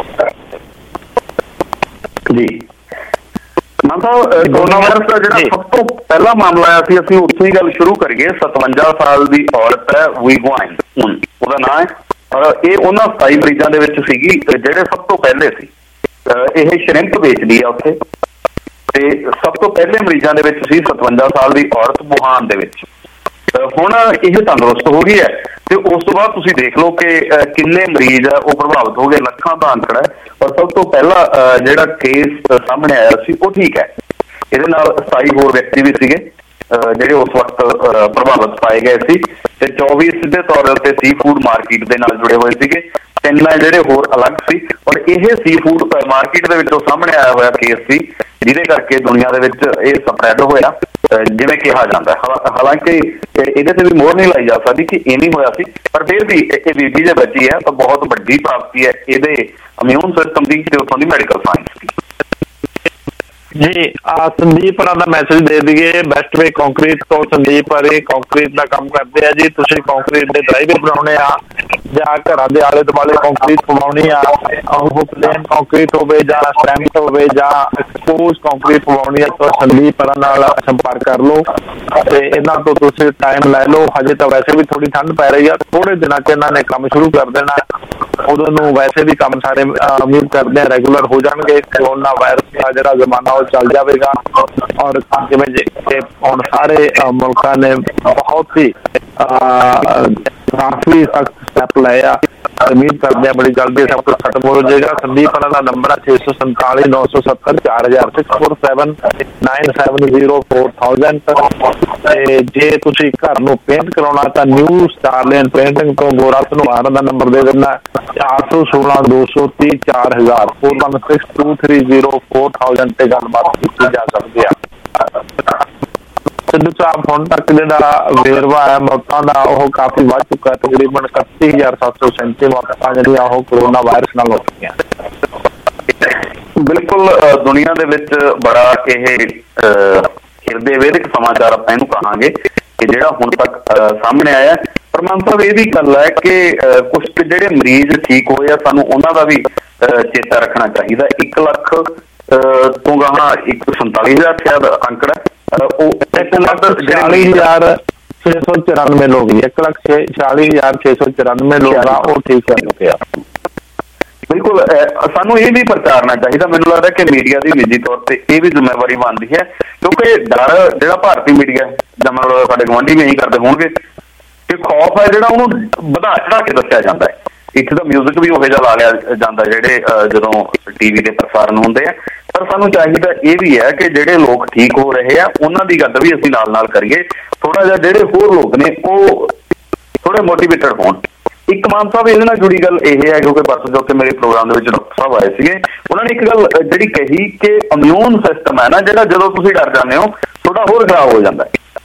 जी। मान साहब, कोरोना वायरस का जो सब तो पहला मामला आया सी, असीं उत्थों ही गल शुरू करिए। सतवंजा साल की औरत है वुई गुआइन, ਉਹਦਾ ਨਾਂ है, ਇਹ ਉਹਨਾਂ ਸਤਾਈ ਮਰੀਜ਼ਾਂ ਦੇ ਵਿੱਚ ਸੀਗੀ ਜਿਹੜੇ ਸਭ ਤੋਂ ਪਹਿਲੇ ਸੀ। ਇਹ ਸ਼ਰਿੰਪ ਵੇਚਦੀ ਆ ਉੱਥੇ, ਤੇ ਸਭ ਤੋਂ ਪਹਿਲੇ ਮਰੀਜ਼ਾਂ ਦੇ ਵਿੱਚ ਸੀ ਸਤਵੰਜਾ ਸਾਲ ਦੀ ਔਰਤ ਵੁਹਾਨ ਦੇ ਵਿੱਚ। ਹੁਣ ਇਹ ਤੰਦਰੁਸਤ ਹੋ ਗਈ ਹੈ ਤੇ ਉਸ ਤੋਂ ਬਾਅਦ ਤੁਸੀਂ ਦੇਖ ਲਓ ਕਿ ਕਿੰਨੇ ਮਰੀਜ਼ ਆ ਉਹ ਪ੍ਰਭਾਵਿਤ ਹੋ ਗਏ, ਲੱਖਾਂ ਦਾ ਅੰਕੜਾ ਹੈ। ਔਰ ਸਭ ਤੋਂ ਪਹਿਲਾ ਜਿਹੜਾ ਕੇਸ ਸਾਹਮਣੇ ਆਇਆ ਸੀ ਉਹ ਠੀਕ ਹੈ, ਇਹਦੇ ਨਾਲ ਸਤਾਈ ਹੋਰ ਵਿਅਕਤੀ ਵੀ ਸੀਗੇ ਜਿਹੜੇ ਉਸ ਵਕਤ ਪ੍ਰਭਾਵਿਤ ਪਾਏ ਗਏ ਸੀ, ਤੇ ਚੌਵੀ ਸਿੱਧੇ ਤੌਰ ਉੱਤੇ ਸੀ ਫੂਡ ਮਾਰਕੀਟ ਦੇ ਨਾਲ ਜੁੜੇ ਹੋਏ ਸੀਗੇ, ਤਿੰਨ ਜਿਹੜੇ ਹੋਰ ਅਲੱਗ ਸੀ। ਔਰ ਇਹ ਸੀ ਫੂਡ ਮਾਰਕੀਟ ਦੇ ਵਿੱਚੋਂ ਸਾਹਮਣੇ ਆਇਆ ਹੋਇਆ ਕੇਸ ਸੀ, ਜਿਹਦੇ ਕਰਕੇ ਦੁਨੀਆ ਦੇ ਵਿੱਚ ਇਹ ਸਪਰੈਡ ਹੋਇਆ ਜਿਵੇਂ ਕਿਹਾ ਜਾਂਦਾ। ਹਾਲਾਂਕਿ ਇਹਦੇ ਤੇ ਵੀ ਮੋਹਰ ਨਹੀਂ ਲਾਈ ਜਾ ਸਕਦੀ ਕਿ ਇਹ ਨਹੀਂ ਹੋਇਆ ਸੀ, ਪਰ ਫਿਰ ਵੀ ਇਹ ਬੀਬੀ ਜੇ ਬਚੀ ਹੈ ਤਾਂ ਬਹੁਤ ਵੱਡੀ ਪ੍ਰਾਪਤੀ ਹੈ ਇਹਦੇ ਇਮਿਊਨ ਸਿਸਟਮ ਦੀ ਤੇ ਉੱਥੋਂ ਦੀ ਮੈਡੀਕਲ ਸਾਇੰਸ ਦੀ। जी आ संदीप हरा दा मैसेज दे दिए बेस्ट वे कंक्रीट तो संदीप हरे कंक्रीट का काम करते हैं जी। तुसीं कंक्रीट दे ड्राइवर बनाने आ जां घरां दे आले दुआले कंक्रीट पवाउणी आ, ਉਹ प्लेन कंक्रीट होवे जां स्टैम्प होवे जां एक्सपोज कंक्रीट पवाउणी आ, तो संदीप हरा नाल संपर्क कर लो ते इन्हां तो तुसीं टाइम लै लो। हजे तो वैसे भी थोड़ी ठंड पै रही है, थोड़े दिनां च इन्हां ने काम शुरू कर देना, उदों नूं वैसे भी काम सारे उम्मीद करते हैं रेगूलर हो जाएंगे। कोरोना वायरस का जिहड़ा जमाना चल जाएगा और हम सारे मुल्कों ने बहुत ही काफी सख्त स्टेप लाए, उम्मीद करते हैं बड़ी जल्दी सब कुछ खत्म हो जाएगा। संदीप का नंबर है छे सौ संताली नौ सौ सत्तर चार हजार six four seven nine seven zero four thousand. जे तुसी घर नूं पेंट कराउणा तां न्यू स्टारलैंड पेंटिंग तो गोरा धनवार का नंबर दे देना चार सौ सोलह दो सौ तीह चार हजार four one six two three zero four thousand से गलबात की जा सकती है। सिद्धू साहब हुण तक जिहड़ा वेरवा है मौतां दा ओह काफी वध चुका है, तकरीबन इकत्ती हजार सत्त सौ सैंती मौतां जिहड़ियां ओह कोरोना वायरस नाल हो चुकीਆਂ। बिल्कुल दुनिया दे विच बड़ा यह ਹਿਰਦੇ ਵੇਦਕ समाचार ਆਪਾਂ ਇਹਨੂੰ ਕਹਾਂਗੇ ਕਿ ਜਿਹੜਾ ਹੁਣ ਤੱਕ ਸਾਹਮਣੇ ਆਇਆ। ਪਰ ਮਾਨ ਸਾਹਿਬ ਇਹ ਵੀ ਗੱਲ ਹੈ ਕਿ ਕੁਝ ਜਿਹੜੇ ਮਰੀਜ਼ ਠੀਕ ਹੋਏ ਆ ਸਾਨੂੰ ਉਹਨਾਂ ਦਾ ਵੀ ਚੇਤਾ ਰੱਖਣਾ ਚਾਹੀਦਾ। ਇੱਕ ਲੱਖ ਤੋਂ ਗਾਹਾਂ ਇੱਕ ਸੰਤਾਲੀ ਹਜ਼ਾਰ ਸ਼ਾਇਦ ਅੰਕੜਾ ਉਹ ਇੱਕ ਲੱਖ ਚਾਲੀ ਹਜ਼ਾਰ छे सौ चौरानवे लोग एक लाख छियाली हजार छे सौ चौरानवे लोग ठीक कर चुके हैं। बिल्कुल सानू ये भी प्रचारना चाहिए, मैनू लगता है कि मीडिया की निजी तौर पर यह भी जिम्मेवारी बनती है, क्योंकि डर जो भारतीय मीडिया या मतलब साडे गवांढी भी यही करते होंगे कि खौफ है जो उन्होंने बढ़ा चढ़ा के दसिया जाता है। इत्थे तो म्यूजिक भी उहो जिहा ला लिया जाता जिहड़े जदों टीवी के प्रसारण होंदे आ, पर सानू चाहिए ये भी है कि जिहड़े लोग ठीक हो रहे हैं उन्हां दी गल भी असीं नाल नाल करिए, थोड़ा जिहा जिहड़े होर लोग ने वो थोड़े मोटिवेटेड होण। एक मान साहब इहदे नाल जुड़ी गल यह है, क्योंकि परसों जो कि मेरे प्रोग्राम दे विच डॉक्टर साहब आए सीगे, उन्होंने एक गल जिहड़ी कही कि इम्यून सिस्टम है ना जिहड़ा जदों तुसीं डर जांदे हो थोड़ा होर खराब हो जाता है।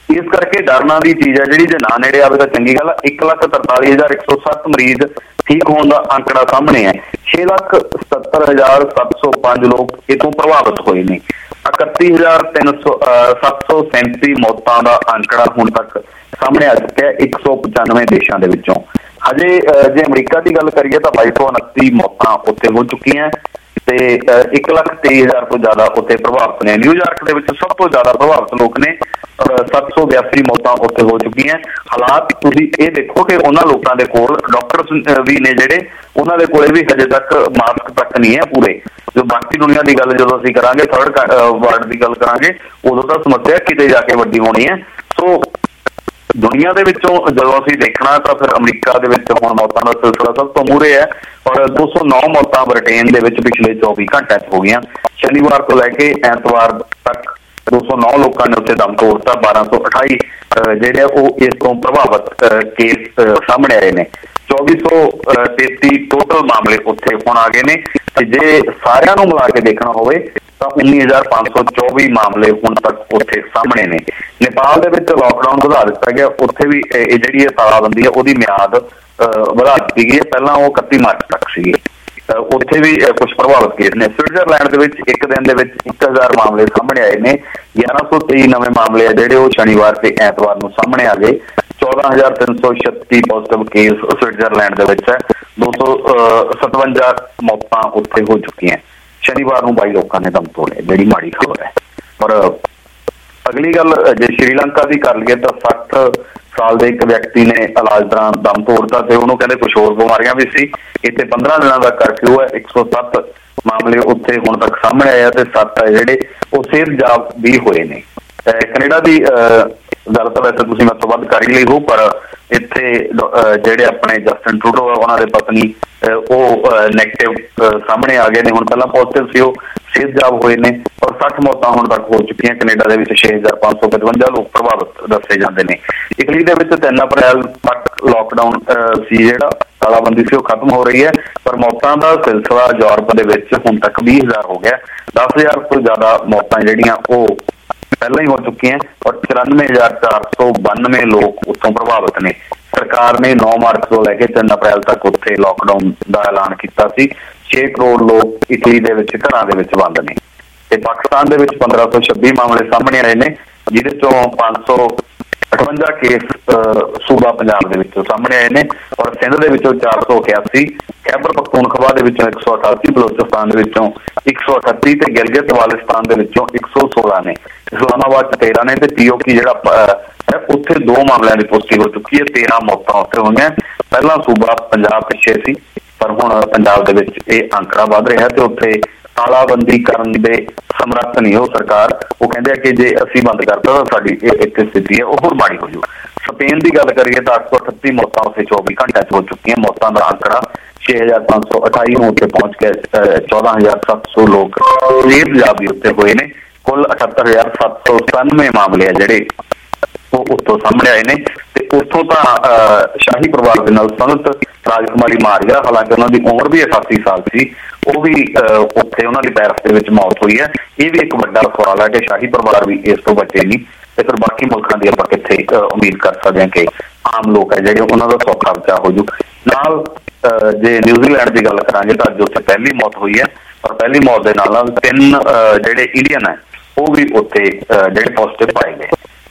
ਇਸ ਕਰਕੇ ਡਰਨਾ ਦੀ ਚੀਜ਼ ਹੈ ਜਿਹੜੀ, ਜੇ ਨਾ ਨੇੜੇ ਆਵੇ ਤਾਂ ਚੰਗੀ ਗੱਲ। ਇੱਕ ਲੱਖ ਤਰਤਾਲੀ ਹਜ਼ਾਰ ਇੱਕ ਸੌ ਸੱਤ ਮਰੀਜ਼ ਠੀਕ ਹੋਣ ਦਾ ਅੰਕੜਾ ਸਾਹਮਣੇ ਹੈ। ਛੇ ਲੱਖ ਸਤੱਤਰ ਹਜ਼ਾਰ ਸੱਤ ਸੌ ਪੰਜ ਲੋਕ ਇਹ ਤੋਂ ਪ੍ਰਭਾਵਿਤ ਹੋਏ ਨੇ। ਇਕੱਤੀ ਹਜ਼ਾਰ ਤਿੰਨ ਸੌ ਸੱਤ ਸੌ ਸੈਂਤੀ ਮੌਤਾਂ ਦਾ ਅੰਕੜਾ ਹੁਣ ਤੱਕ ਸਾਹਮਣੇ ਆ ਚੁੱਕਿਆ ਇੱਕ ਸੌ ਪਚਾਨਵੇਂ ਦੇਸ਼ਾਂ ਦੇ ਵਿੱਚੋਂ। ਹਜੇ ਜੇ ਅਮਰੀਕਾ ਦੀ ਗੱਲ ਕਰੀਏ ਤਾਂ ਬਾਈ ਸੌ ਉਨੱਤੀ ਮੌਤਾਂ ਉੱਥੇ ਹੋ ਚੁੱਕੀਆਂ ਤੇ ਇੱਕ ਲੱਖ ਤੇਈ ਹਜ਼ਾਰ ਤੋਂ ਜ਼ਿਆਦਾ ਉੱਥੇ ਪ੍ਰਭਾਵਿਤ ਨੇ। ਨਿਊਯਾਰਕ ਦੇ ਵਿੱਚ ਸਭ ਤੋਂ ਜ਼ਿਆਦਾ ਪ੍ਰਭਾਵਿਤ ਲੋਕ ਨੇ, ਸੱਤ ਸੌ ਬਿਆਸੀ ਮੌਤਾਂ ਉੱਥੇ ਹੋ ਚੁੱਕੀਆਂ। ਹਾਲਾਤ ਤੁਸੀਂ ਇਹ ਦੇਖੋ ਕਿ ਉਹਨਾਂ ਲੋਕਾਂ ਦੇ ਕੋਲ ਡਾਕਟਰ ਵੀ ਨੇ ਜਿਹੜੇ, ਉਹਨਾਂ ਦੇ ਕੋਲੇ ਵੀ ਹਜੇ ਤੱਕ ਮਾਸਕ ਤੱਕ ਨਹੀਂ ਹੈ ਪੂਰੇ। ਜੋ ਬਾਕੀ ਦੁਨੀਆ ਦੀ ਗੱਲ ਜਦੋਂ ਅਸੀਂ ਕਰਾਂਗੇ, ਥਰਡ ਵਰਲਡ ਦੀ ਗੱਲ ਕਰਾਂਗੇ, ਉਦੋਂ ਤਾਂ ਸਮੱਸਿਆ ਕਿਤੇ ਜਾ ਕੇ ਵੱਡੀ ਹੋਣੀ ਹੈ। ਸੋ ਦੁਨੀਆ ਦੇ ਵਿੱਚੋਂ ਜਦੋਂ ਅਸੀਂ ਦੇਖਣਾ ਤਾਂ ਫਿਰ ਅਮਰੀਕਾ ਦੇ ਵਿੱਚ ਹੁਣ ਮੌਤਾਂ ਦਾ ਸਿਲਸਿਲਾ ਸਭ ਤੋਂ ਮੂਹਰੇ ਹੈ, ਔਰ ਦੋ ਸੌ ਨੌ ਮੌਤਾਂ ਬ੍ਰਿਟੇਨ ਦੇ ਵਿੱਚ ਪਿਛਲੇ ਚੌਵੀ ਘੰਟਿਆਂ 'ਚ ਹੋ ਗਈਆਂ। ਸ਼ਨੀਵਾਰ ਤੋਂ ਲੈ ਕੇ ਐਤਵਾਰ ਤੱਕ ਦੋ ਸੌ ਨੌ ਲੋਕਾਂ ਨੇ ਉੱਥੇ ਦਮ ਤੋੜਤਾ। ਬਾਰਾਂ ਸੌ ਅਠਾਈ ਜਿਹੜੇ ਉਹ ਇਸ ਤੋਂ ਪ੍ਰਭਾਵਿਤ ਕੇਸ ਸਾਹਮਣੇ ਆਏ ਨੇ। ਚੌਵੀ ਸੌ ਤੇਤੀ ਟੋਟਲ ਮਾਮਲੇ ਉੱਥੇ ਹੁਣ ਆ ਗਏ ਨੇ ਤੇ ਜੇ ਸਾਰਿਆਂ ਨੂੰ ਮਿਲਾ ਕੇ ਦੇਖਣਾ ਹੋਵੇ ਤਾਂ ਉੱਨੀ ਹਜ਼ਾਰ ਪੰਜ ਸੌ ਚੌਵੀ ਮਾਮਲੇ ਹੁਣ ਤੱਕ ਉੱਥੇ ਸਾਹਮਣੇ ਨੇ। ਨੇਪਾਲ ਦੇ ਵਿੱਚ ਲਾਕਡਾਊਨ ਵਧਾ ਦਿੱਤਾ ਗਿਆ। ਉੱਥੇ ਵੀ ਇਹ ਜਿਹੜੀ ਇਹ ਤਾਲਾਬੰਦੀ ਹੈ ਉਹਦੀ ਮਿਆਦ ਵਧਾ ਦਿੱਤੀ ਗਈ ਹੈ। ਪਹਿਲਾਂ ਉਹ ਇਕੱਤੀ ਮਾਰਚ ਤੱਕ ਸੀਗੀ। ਉੱਥੇ ਵੀ ਕੁਝ ਪ੍ਰਭਾਵਿਤ ਕੇਸ ਨੇ। ਸਵਿਟਜ਼ਰਲੈਂਡ ਦੇ ਵਿੱਚ ਇੱਕ ਦਿਨ ਦੇ ਵਿੱਚ ਇੱਕ ਹਜ਼ਾਰ ਮਾਮਲੇ ਸਾਹਮਣੇ ਆਏ ਨੇ। ਗਿਆਰਾਂ ਸੌ ਤੇਈ ਨਵੇਂ ਮਾਮਲੇ ਆ ਜਿਹੜੇ ਉਹ ਸ਼ਨੀਵਾਰ ਤੇ ਐਤਵਾਰ ਨੂੰ ਸਾਹਮਣੇ ਆ ਗਏ। ਚੌਦਾਂ ਹਜ਼ਾਰ ਤਿੰਨ ਸੌ ਛੱਤੀ ਪੋਜ਼ੀਟਿਵ ਕੇਸ ਸਵਿਟਜ਼ਰਲੈਂਡ ਦੇ ਵਿੱਚ ਹੈ। ਦੋ ਸੌ ਸਤਵੰਜਾ ਮੌਤਾਂ ਉੱਥੇ ਹੋ ਚੁੱਕੀਆਂ। ਸ਼ਨੀਵਾਰ ਨੂੰ ਬਾਈ ਲੋਕਾਂ ਨੇ ਦਮ ਤੋੜੇ, ਜਿਹੜੀ ਮਾੜੀ ਖਬਰ ਹੈ। ਪਰ ਅਗਲੀ ਗੱਲ ਜੇ ਸ਼੍ਰੀਲੰਕਾ ਦੀ ਕਰ ਲਈਏ ਤਾਂ ਸੱਠ ਸਾਲ ਦੇ ਇੱਕ ਵਿਅਕਤੀ ਨੇ ਇਲਾਜ ਦੌਰਾਨ ਦਮ ਤੋੜਤਾ ਤੇ ਉਹਨੂੰ ਕਹਿੰਦੇ ਕੁਝ ਹੋਰ ਬਿਮਾਰੀਆਂ ਵੀ ਸੀ। ਇੱਥੇ ਪੰਦਰਾਂ ਦਿਨਾਂ ਦਾ ਕਰਫਿਊ ਹੈ। ਇੱਕ ਸੌ ਸੱਤ ਮਾਮਲੇ ਉੱਥੇ ਹੁਣ ਤੱਕ ਸਾਹਮਣੇ ਆਏ ਆ ਤੇ ਸੱਤ ਹੈ ਜਿਹੜੇ ਉਹ ਸਿਹਤਯਾਬ ਵੀ ਹੋਏ ਨੇ। ਕੈਨੇਡਾ ਦੀ ਗੱਲ ਤਾਂ ਵੈਸੇ ਤੁਸੀਂ ਮੇਰੇ ਤੋਂ ਵੱਧ ਕਰ ਹੀ ਲਈ ਹੋ, ਪਰ ਇੱਥੇ ਜਿਹੜੇ ਆਪਣੇ ਜਸਟਿਨ ਟਰੂਡੋ ਉਹਨਾਂ ਦੇ ਪਤਨੀ ਉਹ ਨੈਗੇਟਿਵ ਸਾਹਮਣੇ ਆ ਗਏ ਨੇ। ਹੁਣ ਪਹਿਲਾਂ ਪੋਜ਼ੀਟਿਵ ਸੀ, ਉਹ ਸਿਹਤਯਾਬ ਹੋਏ ਨੇ ਔਰ ਸੱਠ ਮੌਤਾਂ ਹੁਣ ਤੱਕ ਹੋ ਚੁੱਕੀਆਂ। ਕੈਨੇਡਾ ਦੇ ਵਿੱਚ ਛੇ ਹਜ਼ਾਰ ਪੰਜ ਸੌ ਪਚਵੰਜਾ ਲੋਕ ਪ੍ਰਭਾਵਿਤ ਦੱਸੇ ਜਾਂਦੇ ਨੇ। ਇਟਲੀ ਦੇ ਵਿੱਚ ਤਿੰਨ ਅਪ੍ਰੈਲ ਤੱਕ ਲਾਕਡਾਊਨ ਸੀ, ਜਿਹੜਾ ਤਾਲਾਬੰਦੀ ਸੀ ਉਹ ਖਤਮ ਹੋ ਰਹੀ ਹੈ, ਪਰ ਮੌਤਾਂ ਦਾ ਸਿਲਸਿਲਾ ਯੂਰਪ ਦੇ ਵਿੱਚ ਹੁਣ ਤੱਕ ਵੀਹ ਹਜ਼ਾਰ ਹੋ ਗਿਆ। ਦਸ ਹਜ਼ਾਰ ਤੋਂ ਜ਼ਿਆਦਾ ਮੌਤਾਂ ਜਿਹੜੀਆਂ ਉਹ ਪਹਿਲਾਂ ਹੀ ਹੋ ਚੁੱਕੀਆਂ ਔਰ ਚੁਰਾਨਵੇਂ ਹਜ਼ਾਰ ਚਾਰ ਸੌ ਬਾਨਵੇਂ ਲੋਕ ਉੱਥੋਂ ਪ੍ਰਭਾਵਿਤ ਨੇ। ਸਰਕਾਰ ਨੇ ਨੌ ਮਾਰਚ ਤੋਂ ਲੈ ਕੇ ਤਿੰਨ ਅਪ੍ਰੈਲ ਤੱਕ ਉੱਥੇ ਲਾਕਡਾਊਨ ਦਾ ਐਲਾਨ ਕੀਤਾ ਸੀ। ਛੇ ਕਰੋੜ ਲੋਕ ਇਟਲੀ ਦੇ ਵਿੱਚ ਘਰਾਂ ਦੇ ਵਿੱਚ ਬੰਦ ਨੇ। ਤੇ ਪਾਕਿਸਤਾਨ ਦੇ ਵਿੱਚ ਪੰਦਰਾਂ ਸੌ ਛੱਬੀ ਮਾਮਲੇ ਸਾਹਮਣੇ ਆਏ ਨੇ, ਜਿਹਦੇ ਚੋਂ ਪੰਜ ਸੌ ਅਠਵੰਜਾ ਕੇਸ ਸੂਬਾ ਪੰਜਾਬ ਦੇ ਵਿੱਚੋਂ ਸਾਹਮਣੇ ਆਏ ਨੇ ਔਰ ਸਿੰਧ ਦੇ ਵਿੱਚੋਂ ਚਾਰ ਸੌ ਇਕਿਆਸੀ, ਖੈਬਰ ਪਖਤੂਨਖਵਾ ਦੇ ਵਿੱਚੋਂ ਇੱਕ ਸੌ ਅਠਾਸੀ, ਬਲੋਚਿਸਤਾਨ ਦੇ ਵਿੱਚੋਂ ਇੱਕ ਸੌ ਅਠੱਤੀ ਤੇ ਗਿਲਗਿਤ ਬਾਲਟਿਸਤਾਨ ਦੇ ਵਿੱਚੋਂ ਇੱਕ ਸੌ ਸੋਲਾਂ ਨੇ। ਇਸਲਾਮਾਬਾਦ ਚ ਤੇਰਾਂ ਨੇ ਤੇ ਪੀਓਕੀ ਜਿਹੜਾ ਹੈ ਉੱਥੇ ਦੋ ਮਾਮਲਿਆਂ ਦੀ ਪੁਸ਼ਟੀ ਹੋ ਚੁੱਕੀ ਹੈ। ਤੇਰਾਂ ਮੌਤਾਂ ਉੱਥੇ ਹੋਈਆਂ। ਪਹਿਲਾਂ ਸੂਬਾ ਪੰਜਾਬ ਪਿੱਛੇ ਸੀ, ਪਰ ਹੁਣ ਪੰਜਾਬ ਦੇ ਵਿੱਚ ਇਹ ਅੰਕੜਾ ਵੱਧ ਰਿਹਾ ਤੇ ਉੱਥੇ ਤਾਲਾਬੰਦੀ ਕਰਨ ਦੇ ਸਮਰੱਥ ਨਹੀਂ ਉਹ ਸਰਕਾਰ। ਉਹ ਕਹਿੰਦੇ ਆ ਕਿ ਜੇ ਅਸੀਂ ਬੰਦ ਕਰਤਾ ਤਾਂ ਸਾਡੀ ਇੱਕ ਸਥਿਤੀ ਹੈ ਉਹ ਹੋਰ ਮਾੜੀ ਹੋ ਜਾਊ। ਸਪੇਨ ਦੀ ਗੱਲ ਕਰੀਏ ਤਾਂ ਅੱਠ ਸੌ ਅਠੱਤੀ ਮੌਤਾਂ ਉੱਥੇ ਚੌਵੀ ਘੰਟਿਆਂ 'ਚ ਹੋ ਚੁੱਕੀਆਂ। ਮੌਤਾਂ ਦਾ ਅੰਕੜਾ ਛੇ ਹਜ਼ਾਰ ਪੰਜ ਸੌ ਅਠਾਈ ਨੂੰ ਉੱਥੇ ਪਹੁੰਚ ਕੇ ਚੌਦਾਂ ਹਜ਼ਾਰ ਸੱਤ ਸੌ ਲੋਕ ਸਿਹਤਯਾਬ ਵੀ ਉੱਥੇ ਹੋਏ ਨੇ। ਕੁੱਲ ਅਠੱਤਰ ਹਜ਼ਾਰ ਸੱਤ ਸੌ ਸਤਾਨਵੇਂ ਮਾਮਲੇ ਆ ਜਿਹੜੇ ਉਹ ਉੱਥੋਂ ਸਾਹਮਣੇ ਆਏ ਨੇ। ਤੇ ਉੱਥੋਂ ਤਾਂ ਸ਼ਾਹੀ ਪਰਿਵਾਰ ਦੇ ਨਾਲ ਸੰਬੰਧਿਤ ਰਾਜਕੁਮਾਰੀ ਮਾਰੀਆ, ਹਾਲਾਂਕਿ ਉਹਨਾਂ ਦੀ ਉਮਰ ਵੀ ਅਠਾਸੀ ਸਾਲ ਸੀ, ਉਹ ਵੀ ਉੱਥੇ ਉਹਨਾਂ ਦੀ ਪੈਰਿਸ ਦੇ ਵਿੱਚ ਮੌਤ ਹੋਈ ਹੈ। ਇਹ ਵੀ ਇੱਕ ਵੱਡਾ ਸਵਾਲ ਹੈ ਕਿ ਸ਼ਾਹੀ ਪਰਿਵਾਰ ਵੀ ਇਸ ਤੋਂ ਬਚੇ ਨਹੀਂ ਤੇ ਫਿਰ ਬਾਕੀ ਮੁਲਕਾਂ ਦੀ ਆਪਾਂ ਕਿੱਥੇ ਉਮੀਦ ਕਰ ਸਕਦੇ ਹਾਂ ਕਿ ਆਮ ਲੋਕ ਹੈ ਜਿਹੜੇ ਉਹਨਾਂ ਦਾ ਸੌਖਾ ਬਚਾਅ ਹੋ ਜੂ। ਨਾਲ ਜੇ ਨਿਊਜ਼ੀਲੈਂਡ ਦੀ ਗੱਲ ਕਰਾਂਗੇ ਤਾਂ ਅੱਜ ਉੱਥੇ ਪਹਿਲੀ ਮੌਤ ਹੋਈ ਹੈ ਔਰ ਪਹਿਲੀ ਮੌਤ ਦੇ ਨਾਲ ਨਾਲ ਤਿੰਨ ਜਿਹੜੇ ਇੰਡੀਅਨ ਹੈ ਉਹ ਵੀ ਉੱਥੇ ਜਿਹੜੇ ਪੋਜ਼ਿਟਿਵ ਪਾਏ ਗਏ।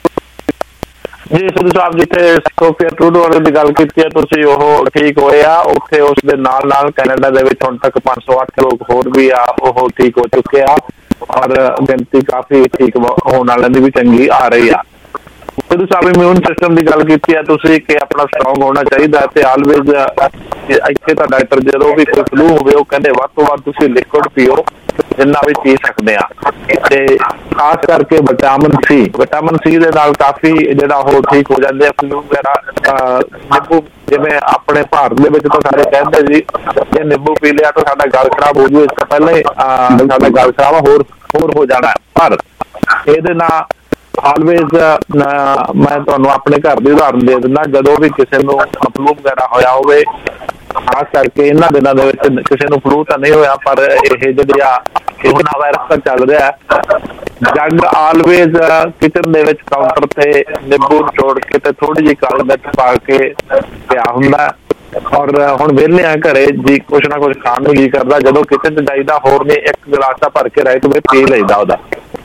ਜੀ ਸਿੱਧੂ ਸਾਹਿਬ, ਜਿੱਥੇ ਸੋਫੀਆ ਟਰੂਡੋ ਵਾਲੇ ਦੀ ਗੱਲ ਕੀਤੀ ਹੈ ਤੁਸੀਂ, ਉਹ ਠੀਕ ਹੋਏ ਆ। ਉੱਥੇ ਉਸ ਦੇ ਨਾਲ ਨਾਲ ਕੈਨੇਡਾ ਦੇ ਵਿੱਚ ਹੁਣ ਤੱਕ ਪੰਜ ਸੌ ਅੱਠ ਲੋਕ ਹੋਰ ਵੀ ਆ, ਉਹ ਠੀਕ ਹੋ ਚੁੱਕੇ ਆ ਔਰ ਗਿਣਤੀ ਕਾਫੀ ਠੀਕ ਹੋਣ ਵਾਲਿਆਂ ਦੀ ਵੀ ਚੰਗੀ ਆ ਰਹੀ ਆ। ਸਿੱਧੂ ਸਾਹਿਬ, ਇਮਿਊਨ ਸਿਸਟਮ ਦੀ ਗੱਲ ਕੀਤੀ ਹੈ ਤੁਸੀਂ ਕਿ ਆਪਣਾ ਸਟਰੋਂਗ ਹੋਣਾ ਚਾਹੀਦਾ ਤੇ ਆਲਵੇਜ਼ ਇੱਥੇ ਤਾਂ ਡਾਕਟਰ ਜਦੋਂ ਵੀ ਕੋਈ ਫਲੂ ਹੋਵੇ ਉਹ ਕਹਿੰਦੇ ਵੱਧ ਤੋਂ ਵੱਧ ਤੁਸੀਂ ਲਿਕੁਇਡ ਪੀਓ ਜਿੰਨਾ ਵੀ ਪੀ ਸਕਦੇ ਆ। ਤੇ ਖਾਸ ਕਰਕੇ ਵਿਟਾਮਿਨ ਸੀ ਵਿਟਾਮਿਨ ਸੀ ਦੇ ਨਾਲ ਕਾਫੀ ਜਿਹੜਾ ਉਹ ਠੀਕ ਹੋ ਜਾਂਦੇ ਆ ਫਲੂ ਵਗੈਰਾ। ਨਿੰਬੂ, ਜਿਵੇਂ ਆਪਣੇ ਭਾਰਤ ਦੇ ਵਿੱਚ ਤਾਂ ਸਾਰੇ ਕਹਿੰਦੇ ਜੀ ਜੇ ਨਿੰਬੂ ਪੀ ਲਿਆ ਤਾਂ ਸਾਡਾ ਗਲ ਖਰਾਬ ਹੋ ਜੂ, ਇਸ ਤੋਂ ਪਹਿਲਾਂ ਹੀ ਸਾਡਾ ਗਲ ਖਰਾਬ ਹੋਰ ਹੋਰ ਹੋ ਜਾਣਾ। ਪਰ ਇਹਦੇ ਨਾਲ ਆਲਵੇਜ਼ ਮੈਂ ਤੁਹਾਨੂੰ ਆਪਣੇ ਘਰ ਦੀ ਉਦਾਹਰਨ ਦੇ ਦਿੰਦਾ, ਜਦੋਂ ਵੀ ਕਿਸੇ ਨੂੰ ਫਲੂ ਵਗੈਰਾ ਹੋਇਆ ਹੋਵੇ ਖਾਸ ਕਰਕੇ ਇਹਨਾਂ ਦਿਨਾਂ ਦੇ ਵਿੱਚ ਕਿਸੇ ਨੂੰ ਫਲੂ ਤਾਂ ਨਹੀਂ ਹੋਇਆ, ਪਰ ਇਹ ਜਿਹੜੇ ਆ ਕੋਰੋਨਾ ਵਾਇਰਸ ਤਾਂ ਚੱਲ ਰਿਹਾ। ਜੱਗ ਆਲਵੇਜ਼ ਕਿਚਨ ਦੇ ਵਿੱਚ ਕਾਊਂਟਰ ਤੇ ਨਿੰਬੂ ਨਿਚੋੜ ਕੇ ਤੇ ਥੋੜੀ ਜਿਹੀ ਕਾਲੀ ਮਿਰਚ ਪਾ ਕੇ ਪਿਆ ਹੁੰਦਾ। ਔਰ ਹੁਣ ਵਿਹਲੇ ਆ ਘਰੇ ਜੀ, ਕੁਛ ਨਾ ਕੁਛ ਖਾਣ ਨੂੰ ਜੀ ਕਰਦਾ, ਜਦੋਂ ਕਿਚਨ 'ਚ ਜਾਈਦਾ ਹੋਰ ਨੇ ਇੱਕ ਗਲਾਸਾ ਭਰ ਕੇ ਰਾਈਟ ਵਿੱਚ ਪੀ ਲਈਦਾ ਉਹਦਾ।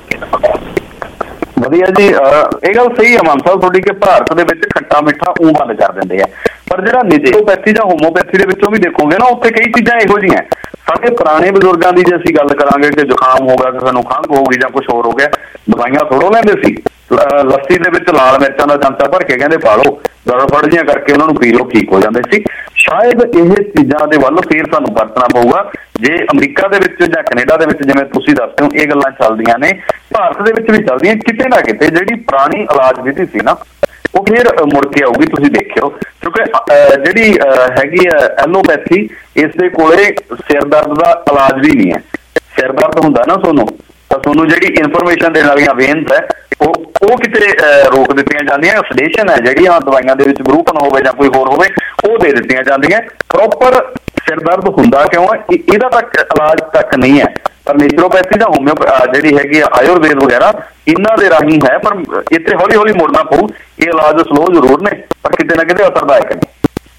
ਵਧੀਆ ਜੀ, ਇਹ ਗੱਲ ਸਹੀ ਹੈ ਮਾਨ ਸਾਹਿਬ ਤੁਹਾਡੀ ਕਿ ਭਾਰਤ ਦੇ ਵਿੱਚ ਖੱਟਾ ਮਿੱਠਾ ਉਹ ਬੰਦ ਕਰ ਦਿੰਦੇ ਆ, ਪਰ ਜਿਹੜਾ ਨੈਚੁਰੋਪੈਥੀ ਜਾਂ ਹੋਮੋਪੈਥੀ ਦੇ ਵਿੱਚੋਂ ਵੀ ਦੇਖੋਗੇ ਨਾ, ਉੱਥੇ ਕਈ ਚੀਜ਼ਾਂ ਇਹੋ ਜਿਹੀਆਂ ਸਾਡੇ ਪੁਰਾਣੇ ਬਜ਼ੁਰਗਾਂ ਦੀ ਜੇ ਅਸੀਂ ਗੱਲ ਕਰਾਂਗੇ ਕਿ ਜ਼ੁਕਾਮ ਹੋ ਗਿਆ, ਕਿਸੇ ਨੂੰ ਖੰਘ ਹੋ ਗਈ ਜਾਂ ਕੁਛ ਹੋਰ ਹੋ ਗਿਆ, ਦਵਾਈਆਂ ਥੋੜ੍ਹੋ ਲੈਂਦੇ ਸੀ। ਲੱਸੀ ਦੇ ਵਿੱਚ ਲਾਲ ਮਿਰਚਾਂ ਦਾ ਚਮਚਾ ਭਰ ਕੇ ਕਹਿੰਦੇ ਪਾ ਲਓ, ਗੜਫੜ ਜਿਹੀਆਂ ਕਰਕੇ ਉਹਨਾਂ ਨੂੰ ਪੀ ਲਓ, ਠੀਕ ਹੋ ਜਾਂਦੇ ਸੀ। ਸ਼ਾਇਦ ਇਹ ਚੀਜ਼ਾਂ ਦੇ ਵੱਲ ਫੇਰ ਸਾਨੂੰ ਵਰਤਣਾ ਪਊਗਾ। ਜੇ ਅਮਰੀਕਾ ਦੇ ਵਿੱਚ ਜਾਂ ਕੈਨੇਡਾ ਦੇ ਵਿੱਚ ਜਿਵੇਂ ਤੁਸੀਂ ਦੱਸਦੇ ਹੋ ਇਹ ਗੱਲਾਂ ਚੱਲਦੀਆਂ ਨੇ, ਭਾਰਤ ਦੇ ਵਿੱਚ ਵੀ ਚੱਲਦੀਆਂ, ਕਿਤੇ ਨਾ ਕਿਤੇ ਜਿਹੜੀ ਪੁਰਾਣੀ ਇਲਾਜ ਵਿਧੀ ਸੀ ਨਾ ਉਹ ਫੇਰ ਮੁੜ ਕੇ ਆਊਗੀ, ਤੁਸੀਂ ਦੇਖਿਓ। ਕਿਉਂਕਿ ਜਿਹੜੀ ਹੈਗੀ ਆ ਐਲੋਪੈਥੀ, ਇਸ ਦੇ ਕੋਲੇ ਸਿਰ ਦਰਦ ਦਾ ਇਲਾਜ ਵੀ ਨਹੀਂ ਹੈ। ਸਿਰ ਦਰਦ ਹੁੰਦਾ ਨਾ ਤੁਹਾਨੂੰ, ਤਾਂ ਤੁਹਾਨੂੰ ਜਿਹੜੀ ਇਨਫੋਰਮੇਸ਼ਨ ਦੇਣ ਵਾਲੀਆਂ ਵੇਨਸ ਹੈ ਉਹ ਉਹ ਕਿਤੇ ਰੋਕ ਦਿੱਤੀਆਂ ਜਾਂਦੀਆਂ। ਸੈਡੇਸ਼ਨ ਹੈ ਜਿਹੜੀਆਂ ਦਵਾਈਆਂ ਦੇ ਵਿੱਚ ਗਰੂਪਨ ਹੋਵੇ ਜਾਂ ਕੋਈ ਹੋਰ ਹੋਵੇ ਉਹ ਦੇ ਦਿੱਤੀਆਂ ਜਾਂਦੀਆਂ। ਪ੍ਰੋਪਰ ਸਿਰ ਦਰਦ ਹੁੰਦਾ ਕਿਉਂ ਹੈ ਇਹਦਾ ਤੱਕ ਇਲਾਜ ਤੱਕ ਨਹੀਂ ਹੈ, ਪਰ ਨੈਚੁਰੋਪੈਥੀ ਜਾਂ ਹੋਮਿਓ ਜਿਹੜੀ ਹੈਗੀ ਆ ਆਯੁਰਵੇਦ ਵਗੈਰਾ ਇਹਨਾਂ ਦੇ ਰਾਹੀਂ ਹੈ। ਪਰ ਇੱਥੇ ਹੌਲੀ ਹੌਲੀ ਮੁੜਨਾ ਪਊ। ਇਹ ਇਲਾਜ ਸਲੋ ਜ਼ਰੂਰ ਨੇ ਪਰ ਕਿਤੇ ਨਾ ਕਿਤੇ ਅਸਰਦਾਇਕ ਨੇ।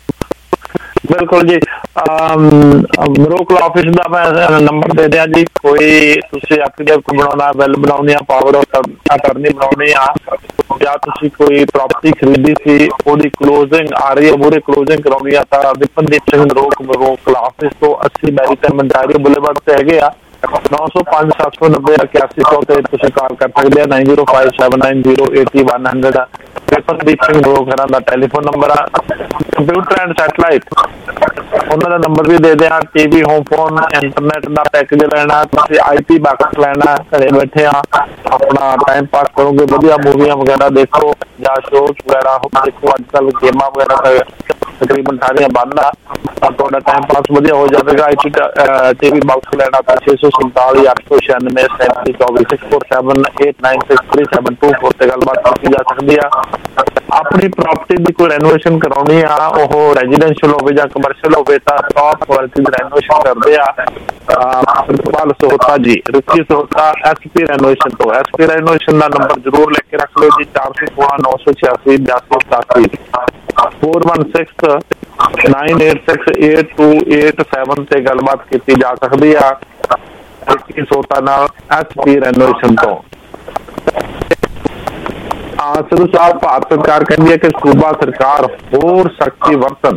ਬਿਲਕੁਲ ਜੀ, ਮਰੋਕਲ ਆਫਿਸ ਦਾ ਮੈਂ ਨੰਬਰ ਦੇ ਦਿਆਂ ਜੀ। ਕੋਈ ਤੁਸੀਂ ਐਕਟਿਵ ਬਣਾਉਣਾ, ਵੈਲ ਬਣਾਉਣੀ ਆ, ਪਾਵਰ ਅਟਰਨੀ ਬਣਾਉਣੀ ਆ, ਜਾਂ ਤੁਸੀਂ ਕੋਈ ਪ੍ਰਾਪਰਟੀ ਖਰੀਦੀ ਸੀ ਉਹਦੀ ਕਲੋਜ਼ਿੰਗ ਆ ਰਹੀ ਹੈ, ਮੂਹਰੇ ਕਲੋਜ਼ਿੰਗ ਕਰਾਉਣੀ ਆ, ਤਾਂ ਵਿਪਨਦੀਪ ਸਿੰਘ ਰੋਕ ਮਰੋਕਲ ਆਫਿਸ ਤੋਂ ਅੱਸੀ ਮੈਰੀਟਾਈਮ ਮੰਡਾਰੀ ਬੁਲੇਵਾਰਡ ਤੇ ਹੈਗੇ ਆ। ਨੌ ਸੌ ਪੰਜ ਸੱਤ ਸੌ ਨੱਬੇ ਇਕਿਆਸੀ ਸੌ ਤੇ ਤੁਸੀਂ ਕਾਲ ਕਰ ਸਕਦੇ ਆ। Nine zero five seven nine zero eighty one hundred Vipandeep Singh ਰੋਕ ਹਰਾਂ ਦਾ ਟੈਲੀਫੋਨ ਨੰਬਰ ਆ। ਕੰਪਿਊਟਰ ਐਂਡ ਸੈਟਲਾਈਟ ਉਹਨਾਂ ਦਾ ਨੰਬਰ ਵੀ ਦੇ ਦਿਆਂ। T V, home phone, internet ਦਾ ਪੈਕੇਜ ਲੈਣਾ, ਤੁਸੀਂ ਆਈ ਪੀ ਬਾਕਸ ਲੈਣਾ, ਘਰੇ ਬੈਠੇ ਆ ਆਪਣਾ ਟਾਈਮ ਪਾਸ ਕਰੋਗੇ, ਵਧੀਆ ਮੂਵੀਆਂ ਵਗੈਰਾ ਦੇਖੋ ਜਾਂ ਸ਼ੋਅ ਵਗੈਰਾ ਦੇਖੋ। ਅੱਜ ਕੱਲ੍ਹ ਗੇਮਾਂ ਵਗੈਰਾ ਤਕਰੀਬਨ ਸਾਰੀਆਂ ਬੰਦ ਆ, ਤਾਂ ਤੁਹਾਡਾ ਟਾਈਮ ਪਾਸ ਵਧੀਆ ਹੋ ਜਾਵੇਗਾ। ਆਈ ਪੀ ਟੀ ਵੀ ਬਾਕਸ ਲੈਣਾ ਤਾਂ ਛੇ ਸੌ ਸੰਤਾਲੀ ਅੱਠ ਸੌ ਛਿਆਨਵੇਂ ਸੈਂਤੀ ਚੌਵੀ six four seven eight nine six three seven two four ਤੇ ਗੱਲਬਾਤ ਕੀਤੀ ਜਾ ਸਕਦੀ ਆ। ਆਪਣੀ ਪ੍ਰਾਪਰਟੀ ਦੀ ਕੋਈ ਰੈਨੋਵੇਸ਼ਨ ਕਰਾਉਣੀ ਆ, ਉਹ ਰੈਜ਼ੀਡੈਂਸ਼ੀਅਲ ਹੋਵੇ ਜਾਂ ਕਮਰਸ਼ੀਅਲ ਹੋਵੇ, ਤਾਂ ਟੌਪ ਕੁਆਲਿਟੀ ਦੀ ਰੈਨੋਵੇਸ਼ਨ ਕਰਦੇ ਆ principal Sohta ji, Ruchi Sohta, S P renovation ਤੋਂ। ਐਸ ਪੀ ਰੈਨੋਵੇਸ਼ਨ ਦਾ ਨੰਬਰ ਜ਼ਰੂਰ ਲਿਖ ਕੇ ਰੱਖ ਲਓ ਜੀ, ਚਾਰ ਸੌ ਸੋਲਾਂ ਨੌ ਸੌ ਛਿਆਸੀ ਬਿਆਸੀ ਸਤਾਸੀ four one six nine eight six eight two eight seven ਤੇ ਗੱਲਬਾਤ ਕੀਤੀ ਜਾ ਸਕਦੀ ਆ ਰੁਚੀ ਸੋਹਤਾ ਨਾਲ, ਐਸ ਪੀ ਰੈਨੋਵੇਸ਼ਨ ਤੋਂ। ਸਿੱਧੂ ਸਾਹਿਬ, ਭਾਰਤ ਸਰਕਾਰ ਕਹਿੰਦੀ ਹੈ ਕਿ ਸੂਬਾ ਸਰਕਾਰ ਹੋਰ ਸਖਤੀ ਵਰਤਣ।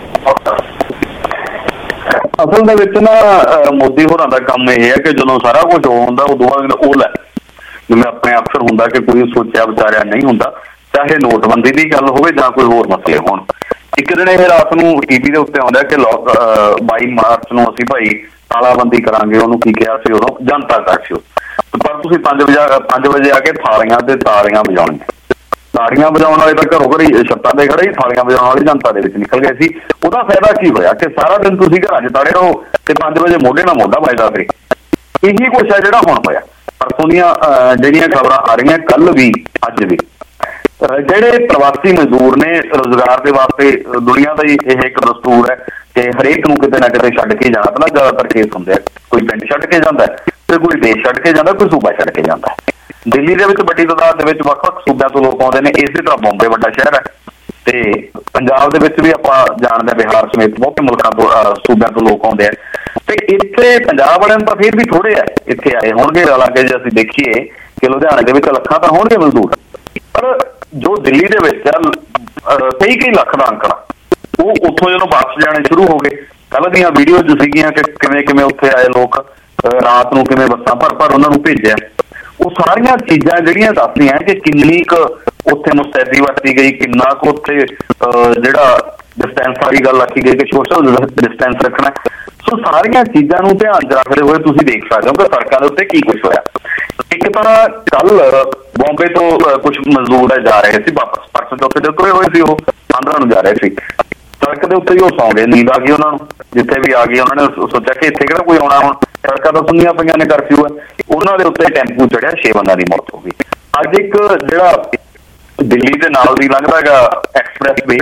ਅਸਲ ਦੇ ਵਿੱਚ ਨਾ ਮੋਦੀ ਹੋਰਾਂ ਦਾ ਕੰਮ ਇਹ ਹੈ ਕਿ ਜਦੋਂ ਸਾਰਾ ਕੁਝ ਹੁੰਦਾ ਉਦੋਂ ਬਾਅਦ ਉਹ ਲੈ, ਜਿਵੇਂ ਆਪਣੇ ਅਫਸਰ ਹੁੰਦਾ ਕਿ ਕੋਈ ਸੋਚਿਆ ਵਿਚਾਰਿਆ ਨਹੀਂ ਹੁੰਦਾ, ਚਾਹੇ ਨੋਟਬੰਦੀ ਦੀ ਗੱਲ ਹੋਵੇ ਜਾਂ ਕੋਈ ਹੋਰ ਮਸਲੇ ਹੋਣ। ਇੱਕ ਦਿਨ ਇਹ ਰਾਤ ਨੂੰ ਟੀਵੀ ਦੇ ਉੱਤੇ ਆਉਂਦਾ ਕਿ ਬਾਈ ਮਾਰਚ ਨੂੰ ਅਸੀਂ ਭਾਈ ਤਾਲਾਬੰਦੀ ਕਰਾਂਗੇ। ਉਹਨੂੰ ਕੀ ਕਿਹਾ ਸੀ ਉਦੋਂ? ਜਨਤਾ ਕਰਫਿਊ। ਪਰ ਤੁਸੀਂ ਪੰਜ ਵਜੇ ਪੰਜ ਵਜੇ ਆ ਕੇ ਥਾਲੀਆਂ ਤੇ ਤਾੜੀਆਂ ਵਜਾਉਣੀਆਂ। ਤਾੜੀਆਂ ਵਜਾਉਣ ਵਾਲੇ ਤਾਂ ਘਰੋਂ ਘਰੀ ਛੱਤਾਂ ਤੇ ਖੜੇ ਹੀ, ਥਾਲੀਆਂ ਵਜਾਉਣ ਵਾਲੇ ਜਨਤਾ ਦੇ ਵਿੱਚ ਨਿਕਲ ਗਏ ਸੀ। ਉਹਦਾ ਫਾਇਦਾ ਕੀ ਹੋਇਆ ਕਿ ਸਾਰਾ ਦਿਨ ਤੁਸੀਂ ਘਰਾਂ 'ਚ ਤਾੜੇ ਰਹੋ ਤੇ ਪੰਜ ਵਜੇ ਮੋਢੇ ਨਾਲ ਮੋਢਾ ਵੱਜਦਾ ਫਿਰੇ। ਇਹੀ ਕੁਛ ਹੈ ਜਿਹੜਾ ਹੁਣ ਹੋਇਆ। ਪਰਸੋਂ ਦੀਆਂ ਜਿਹੜੀਆਂ ਖਬਰਾਂ ਆ ਰਹੀਆਂ, ਕੱਲ ਵੀ ਅੱਜ ਵੀ, ਜਿਹੜੇ ਪ੍ਰਵਾਸੀ ਮਜ਼ਦੂਰ ਨੇ ਰੁਜ਼ਗਾਰ ਦੇ ਵਾਸਤੇ, ਦੁਨੀਆ ਦਾ ਹੀ ਇਹ ਇੱਕ ਦਸਤੂਰ ਹੈ ਕਿ ਹਰੇਕ ਨੂੰ ਕਿਤੇ ਨਾ ਕਿਤੇ ਛੱਡ ਕੇ ਜਾਣਾ ਪੈਂਦਾ। ਜ਼ਿਆਦਾਤਰ ਕੇਸ ਹੁੰਦੇ ਆ ਕੋਈ ਪਿੰਡ ਛੱਡ ਕੇ ਜਾਂਦਾ ਤੇ ਕੋਈ ਦੇਸ਼ ਛੱਡ ਕੇ ਜਾਂਦਾ, ਕੋਈ ਸੂਬਾ ਛੱਡ ਕੇ ਜਾਂਦਾ। ਦਿੱਲੀ ਦੇ ਵਿੱਚ ਵੱਡੀ ਤਾਦਾਦ ਦੇ ਵਿੱਚ ਵੱਖ ਵੱਖ ਸੂਬਿਆਂ ਤੋਂ ਲੋਕ ਆਉਂਦੇ ਨੇ। ਇਸੇ ਤਰ੍ਹਾਂ ਬੰਬੇ ਵੱਡਾ ਸ਼ਹਿਰ ਹੈ ਤੇ ਪੰਜਾਬ ਦੇ ਵਿੱਚ ਵੀ ਆਪਾਂ ਜਾਣਦੇ, ਬਿਹਾਰ ਸਮੇਤ ਬਹੁਤੇ ਮੁਲਕਾਂ ਤੋਂ ਸੂਬਿਆਂ ਤੋਂ ਲੋਕ ਆਉਂਦੇ ਆ। ਤੇ ਇੱਥੇ ਪੰਜਾਬ ਵਾਲਿਆਂ ਨੂੰ ਤਾਂ ਫਿਰ ਵੀ ਥੋੜੇ ਆ ਇੱਥੇ ਆਏ ਹੋਣਗੇ। ਹਾਲਾਂਕਿ ਜੇ ਅਸੀਂ ਦੇਖੀਏ ਕਿ ਲੁਧਿਆਣੇ ਦੇ ਵਿੱਚ ਲੱਖਾਂ ਤਾਂ ਹੋਣਗੇ ਮਜ਼ਦੂਰ, ਪਰ ਜੋ ਦਿੱਲੀ ਦੇ ਵਿੱਚ ਕਈ ਕਈ ਲੱਖ ਦਾ ਅੰਕੜਾ, ਉਹ ਉੱਥੋਂ ਜਦੋਂ ਵਾਪਸ ਜਾਣੇ ਸ਼ੁਰੂ ਹੋ ਗਏ। ਕੱਲ੍ਹ ਦੀਆਂ ਵੀਡੀਓਜ਼ ਸੀਗੀਆਂ ਕਿ ਕਿਵੇਂ ਕਿਵੇਂ ਉੱਥੇ ਆਏ ਲੋਕ, ਰਾਤ ਨੂੰ ਕਿਵੇਂ ਬੱਸਾਂ ਭਰ ਭਰ ਉਹਨਾਂ ਨੂੰ ਭੇਜਿਆ। ਉਹ ਸਾਰੀਆਂ ਚੀਜ਼ਾਂ ਜਿਹੜੀਆਂ ਦੱਸਦੀਆਂ ਕਿ ਕਿੰਨੀ ਕੁ ਉੱਥੇ ਮੁਸਤੈਦੀ ਵਰਤੀ ਗਈ, ਕਿੰਨਾ ਕੁ ਉੱਥੇ ਜਿਹੜਾ ਡਿਸਟੈਂਸ ਵਾਲੀ ਗੱਲ ਆਖੀ ਗਈ ਕਿ ਸੋਸ਼ਲ ਡਿਸਟੈਂਸ ਰੱਖਣਾ। ਸੋ ਸਾਰੀਆਂ ਚੀਜ਼ਾਂ ਨੂੰ ਧਿਆਨ 'ਚ ਰੱਖਦੇ ਹੋਏ ਤੁਸੀਂ ਦੇਖ ਸਕਦੇ ਹੋ ਕਿ ਸੜਕਾਂ ਦੇ ਉੱਤੇ ਕੀ ਕੁਛ ਹੋਇਆ। ਇੱਕ ਤਾਂ ਕੱਲ ਬੰਬੇ ਤੋਂ ਕੁਛ ਮਜ਼ਦੂਰ ਜਾ ਰਹੇ ਸੀ ਵਾਪਸ, ਪਰਸੋਂ ਚੌਥੇ ਦੇ ਤੁਰੇ ਹੋਏ ਸੀ, ਉਹ ਆਂਧਰਾ ਨੂੰ ਜਾ ਰਹੇ ਸੀ। ਸੜਕ ਦੇ ਉੱਤੇ ਹੀ ਉਹ ਸੌਂ ਗਏ, ਨੀਂਦ ਆ ਗਈ ਉਹਨਾਂ ਨੂੰ। ਜਿੱਥੇ ਵੀ ਆ ਗਈ ਉਹਨਾਂ ਨੇ ਸੋਚਿਆ ਕਿ ਇੱਥੇ ਕਿਹੜਾ ਕੋਈ ਆਉਣਾ, ਹੁਣ ਸੜਕਾਂ ਤਾਂ ਸੁੰਨੀਆਂ ਪਈਆਂ ਨੇ, ਕਰਫਿਊ ਹੈ। ਉਹਨਾਂ ਦੇ ਉੱਤੇ ਟੈਂਪੂ ਚੜਿਆ, ਛੇ ਬੰਦਿਆਂ ਦੀ ਮੌਤ ਹੋ ਗਈ। ਅੱਜ ਇੱਕ ਜਿਹੜਾ ਦਿੱਲੀ ਦੇ ਨਾਲ ਦੀ ਲੰਘਦਾ ਹੈਗਾ ਐਕਸਪ੍ਰੈਸ ਵੇ,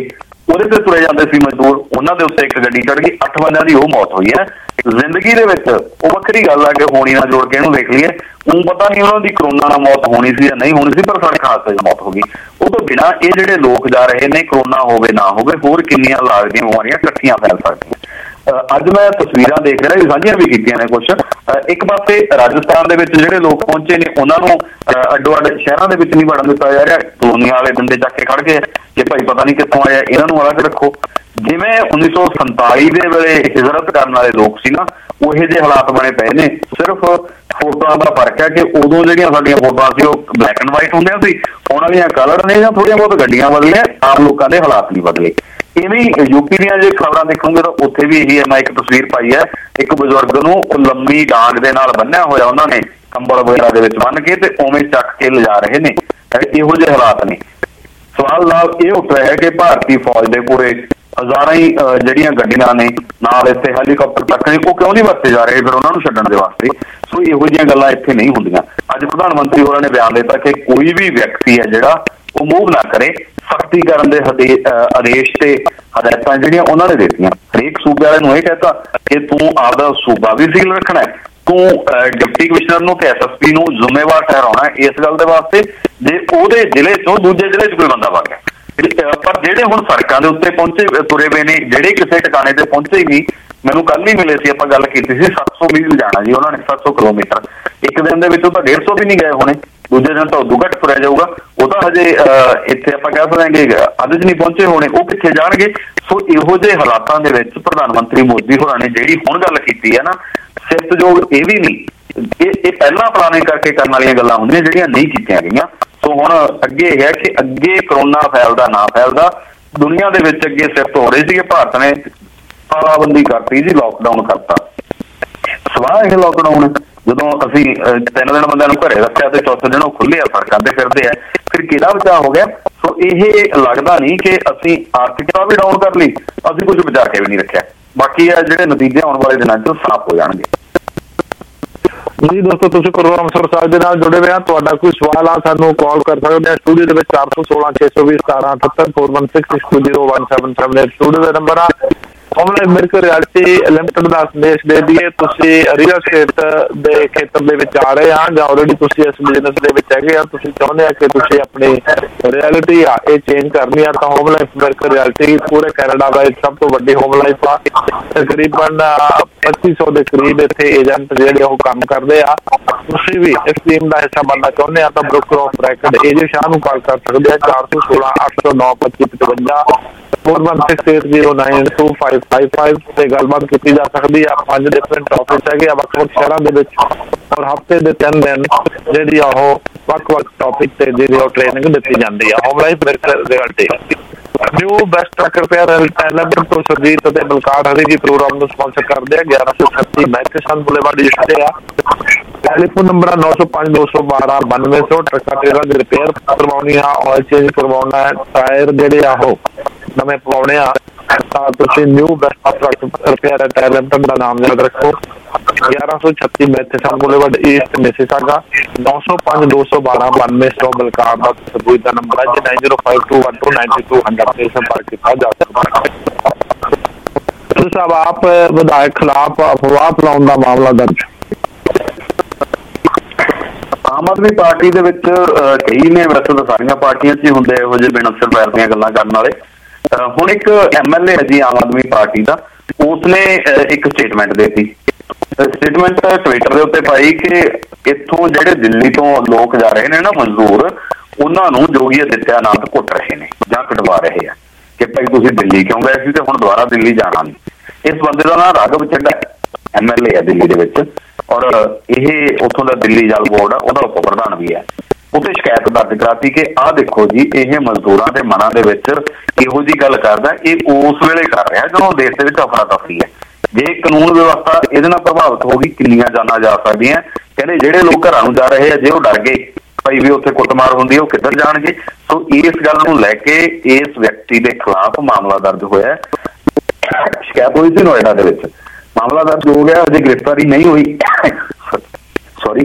ਉਹਦੇ ਤੇ ਤੁਰੇ ਜਾਂਦੇ ਸੀ ਮਜ਼ਦੂਰ, ਉਹਨਾਂ ਦੇ ਉੱਤੇ ਇੱਕ ਗੱਡੀ ਚੜ ਗਈ, ਅੱਠ ਬੰਦਿਆਂ ਦੀ ਉਹ ਮੌਤ ਹੋਈ ਹੈ। ਜ਼ਿੰਦਗੀ ਦੇ ਵਿੱਚ ਉਹ ਵੱਖਰੀ ਗੱਲ ਆ ਕਿ ਹੋਣੀ ਨਾਲ ਜੋੜ ਕੇ ਇਹਨੂੰ ਦੇਖ ਲਈਏ, ਉਹ ਪਤਾ ਨਹੀਂ ਉਹਨਾਂ ਦੀ ਕਰੋਨਾ ਨਾਲ ਮੌਤ ਹੋਣੀ ਸੀ ਜਾਂ ਨਹੀਂ ਹੋਣੀ ਸੀ, ਪਰ ਸਾਡੇ ਹਾਦਸੇ 'ਚ ਮੌਤ ਹੋ ਗਈ। ਉਹ ਤੋਂ ਬਿਨਾਂ ਇਹ ਜਿਹੜੇ ਲੋਕ ਜਾ ਰਹੇ ਨੇ, ਕਰੋਨਾ ਹੋਵੇ ਨਾ ਹੋਵੇ, ਹੋਰ ਕਿੰਨੀਆਂ ਇਲਾਜ ਦੀਆਂ ਬਿਮਾਰੀਆਂ ਇਕੱਠੀਆਂ ਫੈਲ ਸਕਦੀਆਂ। ਅੱਜ ਮੈਂ ਤਸਵੀਰਾਂ ਦੇਖ ਰਿਹਾ, ਸਾਂਝੀਆਂ ਵੀ ਕੀਤੀਆਂ ਨੇ ਕੁਛ। ਇੱਕ ਪਾਸੇ ਰਾਜਸਥਾਨ ਦੇ ਵਿੱਚ ਜਿਹੜੇ ਲੋਕ ਪਹੁੰਚੇ ਨੇ ਉਹਨਾਂ ਨੂੰ ਅੱਡੋ ਅੱਡ ਸ਼ਹਿਰਾਂ ਦੇ ਵਿੱਚ ਨਹੀਂ ਵੜਨ ਦਿੱਤਾ ਜਾ ਰਿਹਾ। ਕਲੋਨੀਆਂ ਵਾਲੇ ਬੰਦੇ ਚੱਕ ਕੇ ਖੜ ਗਏ ਕਿ ਭਾਈ ਪਤਾ ਨਹੀਂ ਕਿੱਥੋਂ ਆਇਆ, ਇਹਨਾਂ ਨੂੰ ਅਲੱਗ ਰੱਖੋ। ਜਿਵੇਂ ਉੱਨੀ ਸੌ ਸੰਤਾਲੀ ਦੇ ਵੇਲੇ ਹਿਜਰਤ ਕਰਨ ਵਾਲੇ ਲੋਕ ਸੀ ਨਾ, ਉਹ ਇਹੋ ਜਿਹੇ ਹਾਲਾਤ ਬਣੇ ਪਏ ਨੇ। ਸਿਰਫ ਫੋਟੋਆਂ ਦਾ ਫਰਕ ਹੈ ਕਿ ਉਦੋਂ ਜਿਹੜੀਆਂ ਸਾਡੀਆਂ ਫੋਟੋਆਂ ਸੀ ਉਹ ਬਲੈਕ ਐਂਡ ਵਾਈਟ ਹੁੰਦੀਆਂ ਸੀ, ਹੁਣ ਵਾਲੀਆਂ ਕਲਰ ਨੇ, ਜਾਂ ਥੋੜ੍ਹੀਆਂ ਬਹੁਤ ਗੱਡੀਆਂ ਬਦਲੀਆਂ, ਆਮ ਲੋਕਾਂ ਦੇ ਹਾਲਾਤ ਨਹੀਂ ਬਦਲੇ। ਇਵੇਂ ਯੂਪੀ ਦੀਆਂ ਜੇ ਖਬਰਾਂ ਦੇਖੋਗੇ ਤਾਂ ਉੱਥੇ ਵੀ ਇਹੀ ਹੈ। ਮੈਂ ਇੱਕ ਤਸਵੀਰ ਪਾਈ ਹੈ, ਇੱਕ ਬਜ਼ੁਰਗ ਨੂੰ ਲੰਮੀ ਡਾਂਗ ਦੇ ਨਾਲ ਬੰਨਿਆ ਹੋਇਆ ਉਹਨਾਂ ਨੇ, ਕੰਬਲ ਵਗੈਰਾ ਦੇ ਵਿੱਚ ਬੰਨ ਕੇ, ਤੇ ਉਵੇਂ ਚੱਕ ਕੇ ਲਿਜਾ ਰਹੇ ਨੇ। ਇਹੋ ਜਿਹੇ ਹਾਲਾਤ ਨੇ। ਸਵਾਲ ਨਾਲ ਇਹ ਉੱਠ ਰਿਹਾ ਹੈ ਕਿ ਭਾਰਤੀ ਫੌਜ ਦੇ ਪੂਰੇ ਹਜ਼ਾਰਾਂ ਹੀ ਜਿਹੜੀਆਂ ਗੱਡੀਆਂ ਨੇ ਨਾਲ, ਇੱਥੇ ਹੈਲੀਕਾਪਟਰ ਤੱਕ ਨੇ, ਉਹ ਕਿਉਂ ਨਹੀਂ ਵਰਤੇ ਜਾ ਰਹੇ ਫਿਰ ਉਹਨਾਂ ਨੂੰ ਛੱਡਣ ਦੇ ਵਾਸਤੇ? ਸੋ ਇਹੋ ਜਿਹੀਆਂ ਗੱਲਾਂ ਇੱਥੇ ਨਹੀਂ ਹੁੰਦੀਆਂ। ਅੱਜ ਪ੍ਰਧਾਨ ਮੰਤਰੀ ਹੋਰਾਂ ਨੇ ਬਿਆਨ ਦਿੱਤਾ ਕਿ ਕੋਈ ਵੀ ਵਿਅਕਤੀ ਹੈ ਜਿਹੜਾ ਉਹ ਮੂਵ ਨਾ ਕਰੇ। ਸਖਤੀ ਕਰਨ ਦੇ ਆਦੇਸ਼ ਤੇ ਹਦਾਇਤਾਂ ਜਿਹੜੀਆਂ ਉਹਨਾਂ ਨੇ ਦਿੱਤੀਆਂ। ਹਰੇਕ ਸੂਬੇ ਵਾਲੇ ਨੂੰ ਇਹ ਕਹਿਤਾ ਕਿ ਤੂੰ ਆਪਦਾ ਸੂਬਾ ਵੀ ਸੀਲ ਰੱਖਣਾ, ਤੂੰ ਡਿਪਟੀ ਕਮਿਸ਼ਨਰ ਨੂੰ ਤੇ ਐਸ ਐਸ ਪੀ ਨੂੰ ਜ਼ਿੰਮੇਵਾਰ ਠਹਿਰਾਉਣਾ ਇਸ ਗੱਲ ਦੇ ਵਾਸਤੇ ਜੇ ਉਹਦੇ ਜ਼ਿਲ੍ਹੇ ਚੋਂ ਦੂਜੇ ਜ਼ਿਲ੍ਹੇ 'ਚ ਕੋਈ ਬੰਦਾ ਵਗ ਗਿਆ। ਪਰ ਜਿਹੜੇ ਹੁਣ ਸੜਕਾਂ ਦੇ ਉੱਤੇ ਪਹੁੰਚੇ ਤੁਰੇ ਪਏ ਨੇ, ਜਿਹੜੇ ਕਿਸੇ ਟਿਕਾਣੇ ਤੇ ਪਹੁੰਚੇ ਹੀ ਨਹੀਂ। ਮੈਨੂੰ ਕੱਲ ਹੀ ਮਿਲੇ ਸੀ, ਆਪਾਂ ਗੱਲ ਕੀਤੀ ਸੀ, ਸੱਤ ਸੌ ਮੀਲ ਜਾਣਾ ਜੀ ਉਹਨਾਂ ਨੇ, ਸੱਤ ਸੌ ਕਿਲੋਮੀਟਰ ਇੱਕ ਦਿਨ ਦੇ ਵਿੱਚੋਂ ਤਾਂ ਡੇਢ ਸੌ ਵੀ ਨਹੀਂ ਗਏ ਹੋਣੇ, ਦੂਜੇ ਦਿਨ ਤਾਂ ਉਦੋਂ ਘੱਟ ਤੁਰਿਆ ਜਾਊਗਾ। ਉਹ ਤਾਂ ਹਜੇ ਇੱਥੇ ਆਪਾਂ ਕਹਿ ਸਕਦੇ ਅੱਧ 'ਚ ਨਹੀਂ ਪਹੁੰਚੇ ਹੋਣੇ, ਉਹ ਕਿੱਥੇ ਜਾਣਗੇ? ਸੋ ਇਹੋ ਜਿਹੇ ਹਾਲਾਤਾਂ ਦੇ ਵਿੱਚ ਪ੍ਰਧਾਨ ਮੰਤਰੀ ਮੋਦੀ ਹੋਰਾਂ ਨੇ ਜਿਹੜੀ ਹੁਣ ਗੱਲ ਕੀਤੀ ਹੈ ਨਾ, ਸਿਫਤਯੋਗ ਇਹ ਵੀ ਨਹੀਂ, ਇਹ ਇਹ ਪਹਿਲਾਂ ਪਲਾਨਿੰਗ ਕਰਕੇ ਕਰਨ ਵਾਲੀਆਂ ਗੱਲਾਂ ਹੁੰਦੀਆਂ ਜਿਹੜੀਆਂ ਨਹੀਂ ਕੀਤੀਆਂ ਗਈਆਂ। ਸੋ ਹੁਣ ਅੱਗੇ ਇਹ ਹੈ ਕਿ ਅੱਗੇ ਕਰੋਨਾ ਫੈਲਦਾ ਨਾ ਫੈਲਦਾ, ਦੁਨੀਆ ਦੇ ਵਿੱਚ ਅੱਗੇ ਸਿਫਤ ਹੋ ਰਹੀ ਸੀ ਕਿ ਭਾਰਤ ਨੇ ਤਾਲਾਬੰਦੀ ਕਰਤੀ ਜੀ, ਲੋਕਡਾਊਨ ਕਰਤਾ। ਸਵਾਹ ਇਹ ਲੋਕਡਾਊਨ ਜਦੋਂ ਅਸੀਂ ਤਿੰਨ ਦਿਨ ਬੰਦਿਆਂ ਨੂੰ ਘਰੇ ਰੱਖਿਆ ਤੇ ਚੌਥੇ ਦਿਨ ਉਹ ਖੁੱਲੇ ਆ, ਸੜਕਾਂ ਤੇ ਫਿਰਦੇ ਆ, ਫਿਰ ਕਿਹਦਾ ਬਚਾਅ ਹੋ ਗਿਆ? ਸੋ ਇਹ ਲੱਗਦਾ ਨਹੀਂ ਕਿ ਅਸੀਂ ਆਰਥਿਕਤਾ ਵੀ ਡਾਊਨ ਕਰ ਲਈ, ਅਸੀਂ ਕੁਝ ਬਚਾ ਕੇ ਵੀ ਨਹੀਂ ਰੱਖਿਆ। ਬਾਕੀ ਆ ਜਿਹੜੇ ਨਤੀਜੇ ਆਉਣ ਵਾਲੇ ਦਿਨਾਂ 'ਚ ਸਾਫ਼ ਹੋ ਜਾਣਗੇ। ਜੀ ਦੋਸਤੋ, ਤੁਸੀਂ ਪ੍ਰੋਗਰਾਮ ਸਰਸਾਜ ਦੇ ਨਾਲ ਜੁੜੇ ਹੋਏ ਆ। ਤੁਹਾਡਾ ਕੋਈ ਸਵਾਲ ਆ ਸਾਨੂੰ ਕਾਲ ਕਰ ਸਕਦੇ ਆ ਸਟੂਡੀਓ ਦੇ ਵਿੱਚ ਚਾਰ ਸੌ ਸੋਲਾਂ ਛੇ ਸੌ ਵੀਹ ਸਤਾਰਾਂ ਅਠੱਤਰ four one six six two zero one seven seven eight studio ਦਾ ਨੰਬਰ ਆ। ਹੋਮਲਾਈਫ ਮਿਰਕਲ ਰਿਐਲਿਟੀ ਲਿਮਟਿਡ ਦਾ ਸੰਦੇਸ਼ ਦੇ ਦਈਏ, ਤੁਸੀਂ ਰੀਅਲ ਐਸਟੇਟ ਦੇ ਖੇਤਰ ਦੇ ਵਿੱਚ ਆ ਰਹੇ ਆ ਜਾਂ ਆਲਰੇਡੀ ਤੁਸੀਂ ਇਸ ਬਿਜ਼ਨਸ ਦੇ ਵਿੱਚ ਹੈਗੇ ਆ, ਤੁਸੀਂ ਚਾਹੁੰਦੇ ਆ ਕਿ ਤੁਸੀਂ ਆਪਣੀ ਰਿਐਲਿਟੀ ਆ ਇਹ ਚੇਂਜ ਕਰਨੀ ਆ, ਤਾਂ ਹੋਮਲਾਈਫ ਮਿਰਕਲ ਰਿਐਲਿਟੀ ਪੂਰੇ ਕੈਨੇਡਾ ਦਾ ਸਭ ਤੋਂ ਵੱਡੀ ਹੋਮਲਾਈਫ ਆ। ਤਕਰੀਬਨ ਪੱਚੀ ਸੌ ਦੇ ਕਰੀਬ ਇੱਥੇ ਏਜੰਟ ਜਿਹੜੇ ਉਹ ਕੰਮ ਕਰਦੇ ਆ। ਤੁਸੀਂ ਵੀ ਇਸ ਟੀਮ ਦਾ ਹਿੱਸਾ ਬਣਨਾ ਚਾਹੁੰਦੇ ਆ ਤਾਂ broker of record AJ Shah ਨੂੰ ਕਾਲ ਕਰ ਸਕਦੇ ਆ, ਚਾਰ ਸੌ ਸੋਲਾਂ ਅੱਠ ਸੌ ਨੌ ਪੱਚੀ ਪਚਵੰਜਾ four one six eight zero nine two five five five ਤੇ ਗੱਲਬਾਤ ਕੀਤੀ ਜਾ ਸਕਦੀ ਆ। ਪੰਜ ਡਿਫਰੈਂਟ ਆਫਿਸ ਹੈਗੇ ਆ ਵੱਖ ਵੱਖ ਸ਼ਹਿਰਾਂ ਦੇ ਵਿੱਚ, ਔਰ ਹਫ਼ਤੇ ਦੇ ਤਿੰਨ ਦਿਨ ਜਿਹੜੀ ਆ ਉਹ ਵੱਖ ਵੱਖ ਟੌਪਿਕ ਤੇ ਜਿਹੜੀ ਉਹ ਟ੍ਰੇਨਿੰਗ ਦਿੱਤੀ ਜਾਂਦੀ ਆ। Home Life Miracle Reality New Best truck repair ਐਲੈਂਬਰ ਤੋਂ ਸਰਜੀਤ ਅਤੇ ਬਲਕਾਰ ਹਰੀ ਜੀ ਪ੍ਰੋਗਰਾਮ ਨੂੰ ਸਪਾਂਸਰ ਕਰਦੇ ਆ। ਗਿਆਰਾਂ ਸੌ ਛੱਤੀ ਮੈਕਸਨ ਬੁਲੇਵਾਰਡ ਜਿੱਥੇ ਆ। ਟੈਲੀਫੋਨ ਨੰਬਰ ਆ ਨੌ ਸੌ ਪੰਜ ਦੋ ਸੌ ਬਾਰਾਂ ਬਾਨਵੇਂ ਸੌ। ਟਰੱਕਾਂ ਟ੍ਰੇਲਰਾਂ ਦੀ ਰਿਪੇਅਰ ਕਰਵਾਉਣੀ ਆ, ਆਇਲ ਚੇਂਜ ਕਰਵਾਉਣਾ ਹੈ, ਟਾਇਰ ਜਿਹੜੇ ਆ ਉਹ ਨਵੇਂ ਪਵਾਉਣੇ ਆ ਤਾਂ ਤੁਸੀਂ New Best truck repair at ਐਲੈਂਟਨ ਦਾ ਨਾਮ ਯਾਦ ਰੱਖੋ। ਗਿਆਰਾਂ ਸੌ ਛੱਤੀ ਮੈਥੇਸਨ ਬੁਲੇਵਾਰਡ ਈਸਟ ਮਿਸੀਸਾਗਾ। ਨੌ ਸੌ ਪੰਜ ਦੋ ਸੌ ਬਾਰਾਂ ਬਾਨਵੇਂ ਸੌ ਬਲਕਾਰ ਦਾ ਸਰਜੀਤ ਦਾ ਨੰਬਰ ਹੈ। Nine zero five two one two ninety two hundred से संपर्क किया जा सकता है। साहब आप विधायक खिलाफ अफवाह फैलाउण ਦਾ ਮਾਮਲਾ ਦਰਜ। ਆਮ ਆਦਮੀ ਪਾਰਟੀ ਦੇ ਵਿੱਚ ਕਈ ਨੇ, ਵੈਸੇ ਤਾਂ ਸਾਰੀਆਂ ਪਾਰਟੀਆਂ 'ਚ ਹੀ ਹੁੰਦੇ ਇਹੋ ਜਿਹੇ ਬੇਨਸਰ ਪੈਰ ਦੀਆਂ ਗੱਲਾਂ ਕਰਨ ਵਾਲੇ। ਹੁਣ ਇੱਕ ਐਮ ਐਲ ਏ ਹੈ ਜੀ ਆਮ ਆਦਮੀ ਪਾਰਟੀ ਦਾ, ਉਸਨੇ ਇੱਕ ਸਟੇਟਮੈਂਟ ਦਿੱਤੀ। ਸਟੇਟਮੈਂਟ ਟਵਿੱਟਰ ਦੇ ਉੱਤੇ ਪਾਈ ਕਿ ਇੱਥੋਂ ਜਿਹੜੇ ਦਿੱਲੀ ਤੋਂ ਲੋਕ ਜਾ ਰਹੇ ਨੇ ਨਾ ਮਜ਼ਦੂਰ, ਉਹਨਾਂ ਨੂੰ ਯੋਗੀ ਆਦਿੱਤਿਆਨਾਥ ਕੁੱਟ ਰਹੇ ਨੇ ਜਾਂ ਕਟਵਾ ਰਹੇ ਆ ਕਿ ਭਾਈ ਤੁਸੀਂ ਦਿੱਲੀ ਕਿਉਂ ਗਏ ਸੀ ਤੇ ਹੁਣ ਦੁਬਾਰਾ ਦਿੱਲੀ ਜਾਣਾ ਨਹੀਂ। ਇਸ ਬੰਦੇ ਦਾ ਨਾਂ Raghav Chadha M L A ਹੈ ਦਿੱਲੀ ਦੇ ਵਿੱਚ, ਔਰ ਇਹ ਉੱਥੋਂ ਦਾ ਦਿੱਲੀ ਜਲ ਬੋਰਡ ਆ ਉਹਦਾ ਉਪ ਪ੍ਰਧਾਨ ਵੀ ਹੈ। ਉੱਥੇ ਸ਼ਿਕਾਇਤ ਦਰਜ ਕਰਾਤੀ ਕਿ ਆਹ ਦੇਖੋ ਜੀ ਇਹ ਮਜ਼ਦੂਰਾਂ ਦੇ ਮਨਾਂ ਦੇ ਵਿੱਚ ਇਹੋ ਜਿਹੀ ਗੱਲ ਕਰਦਾ, ਇਹ ਉਸ ਵੇਲੇ ਕਰ ਰਿਹਾ ਜਦੋਂ ਦੇਸ਼ ਦੇ ਵਿੱਚ ਅਫਰਾ ਤਫਰੀ ਹੈ। ਜੇ ਕਾਨੂੰਨ ਵਿਵਸਥਾ ਇਹਦੇ ਨਾਲ ਪ੍ਰਭਾਵਿਤ ਹੋ ਗਈ ਕਿੰਨੀਆਂ ਜਾਨਾਂ ਜਾ ਸਕਦੀਆਂ। ਕਹਿੰਦੇ ਜਿਹੜੇ ਲੋਕ ਘਰਾਂ ਨੂੰ ਜਾ ਰਹੇ ਆ ਜੇ ਉਹ ਡਰ ਗਏ ਭਾਈ ਵੀ ਉੱਥੇ ਕੁੱਟਮਾਰ ਹੁੰਦੀ ਹੈ ਉਹ ਕਿੱਧਰ ਜਾਣਗੇ। ਸੋ ਇਸ ਗੱਲ ਨੂੰ ਲੈ ਕੇ ਇਸ ਵਿਅਕਤੀ ਦੇ ਖਿਲਾਫ ਮਾਮਲਾ ਦਰਜ ਹੋਇਆ। ਸ਼ਿਕਾਇਤ ਹੋਈ ਸੀ ਨੋਇਡਾ ਦੇ ਵਿੱਚ, ਮਾਮਲਾ ਦਰਜ ਹੋ ਗਿਆ, ਅਜੇ ਗ੍ਰਿਫਤਾਰੀ ਨਹੀਂ ਹੋਈ। ਸੌਰੀ,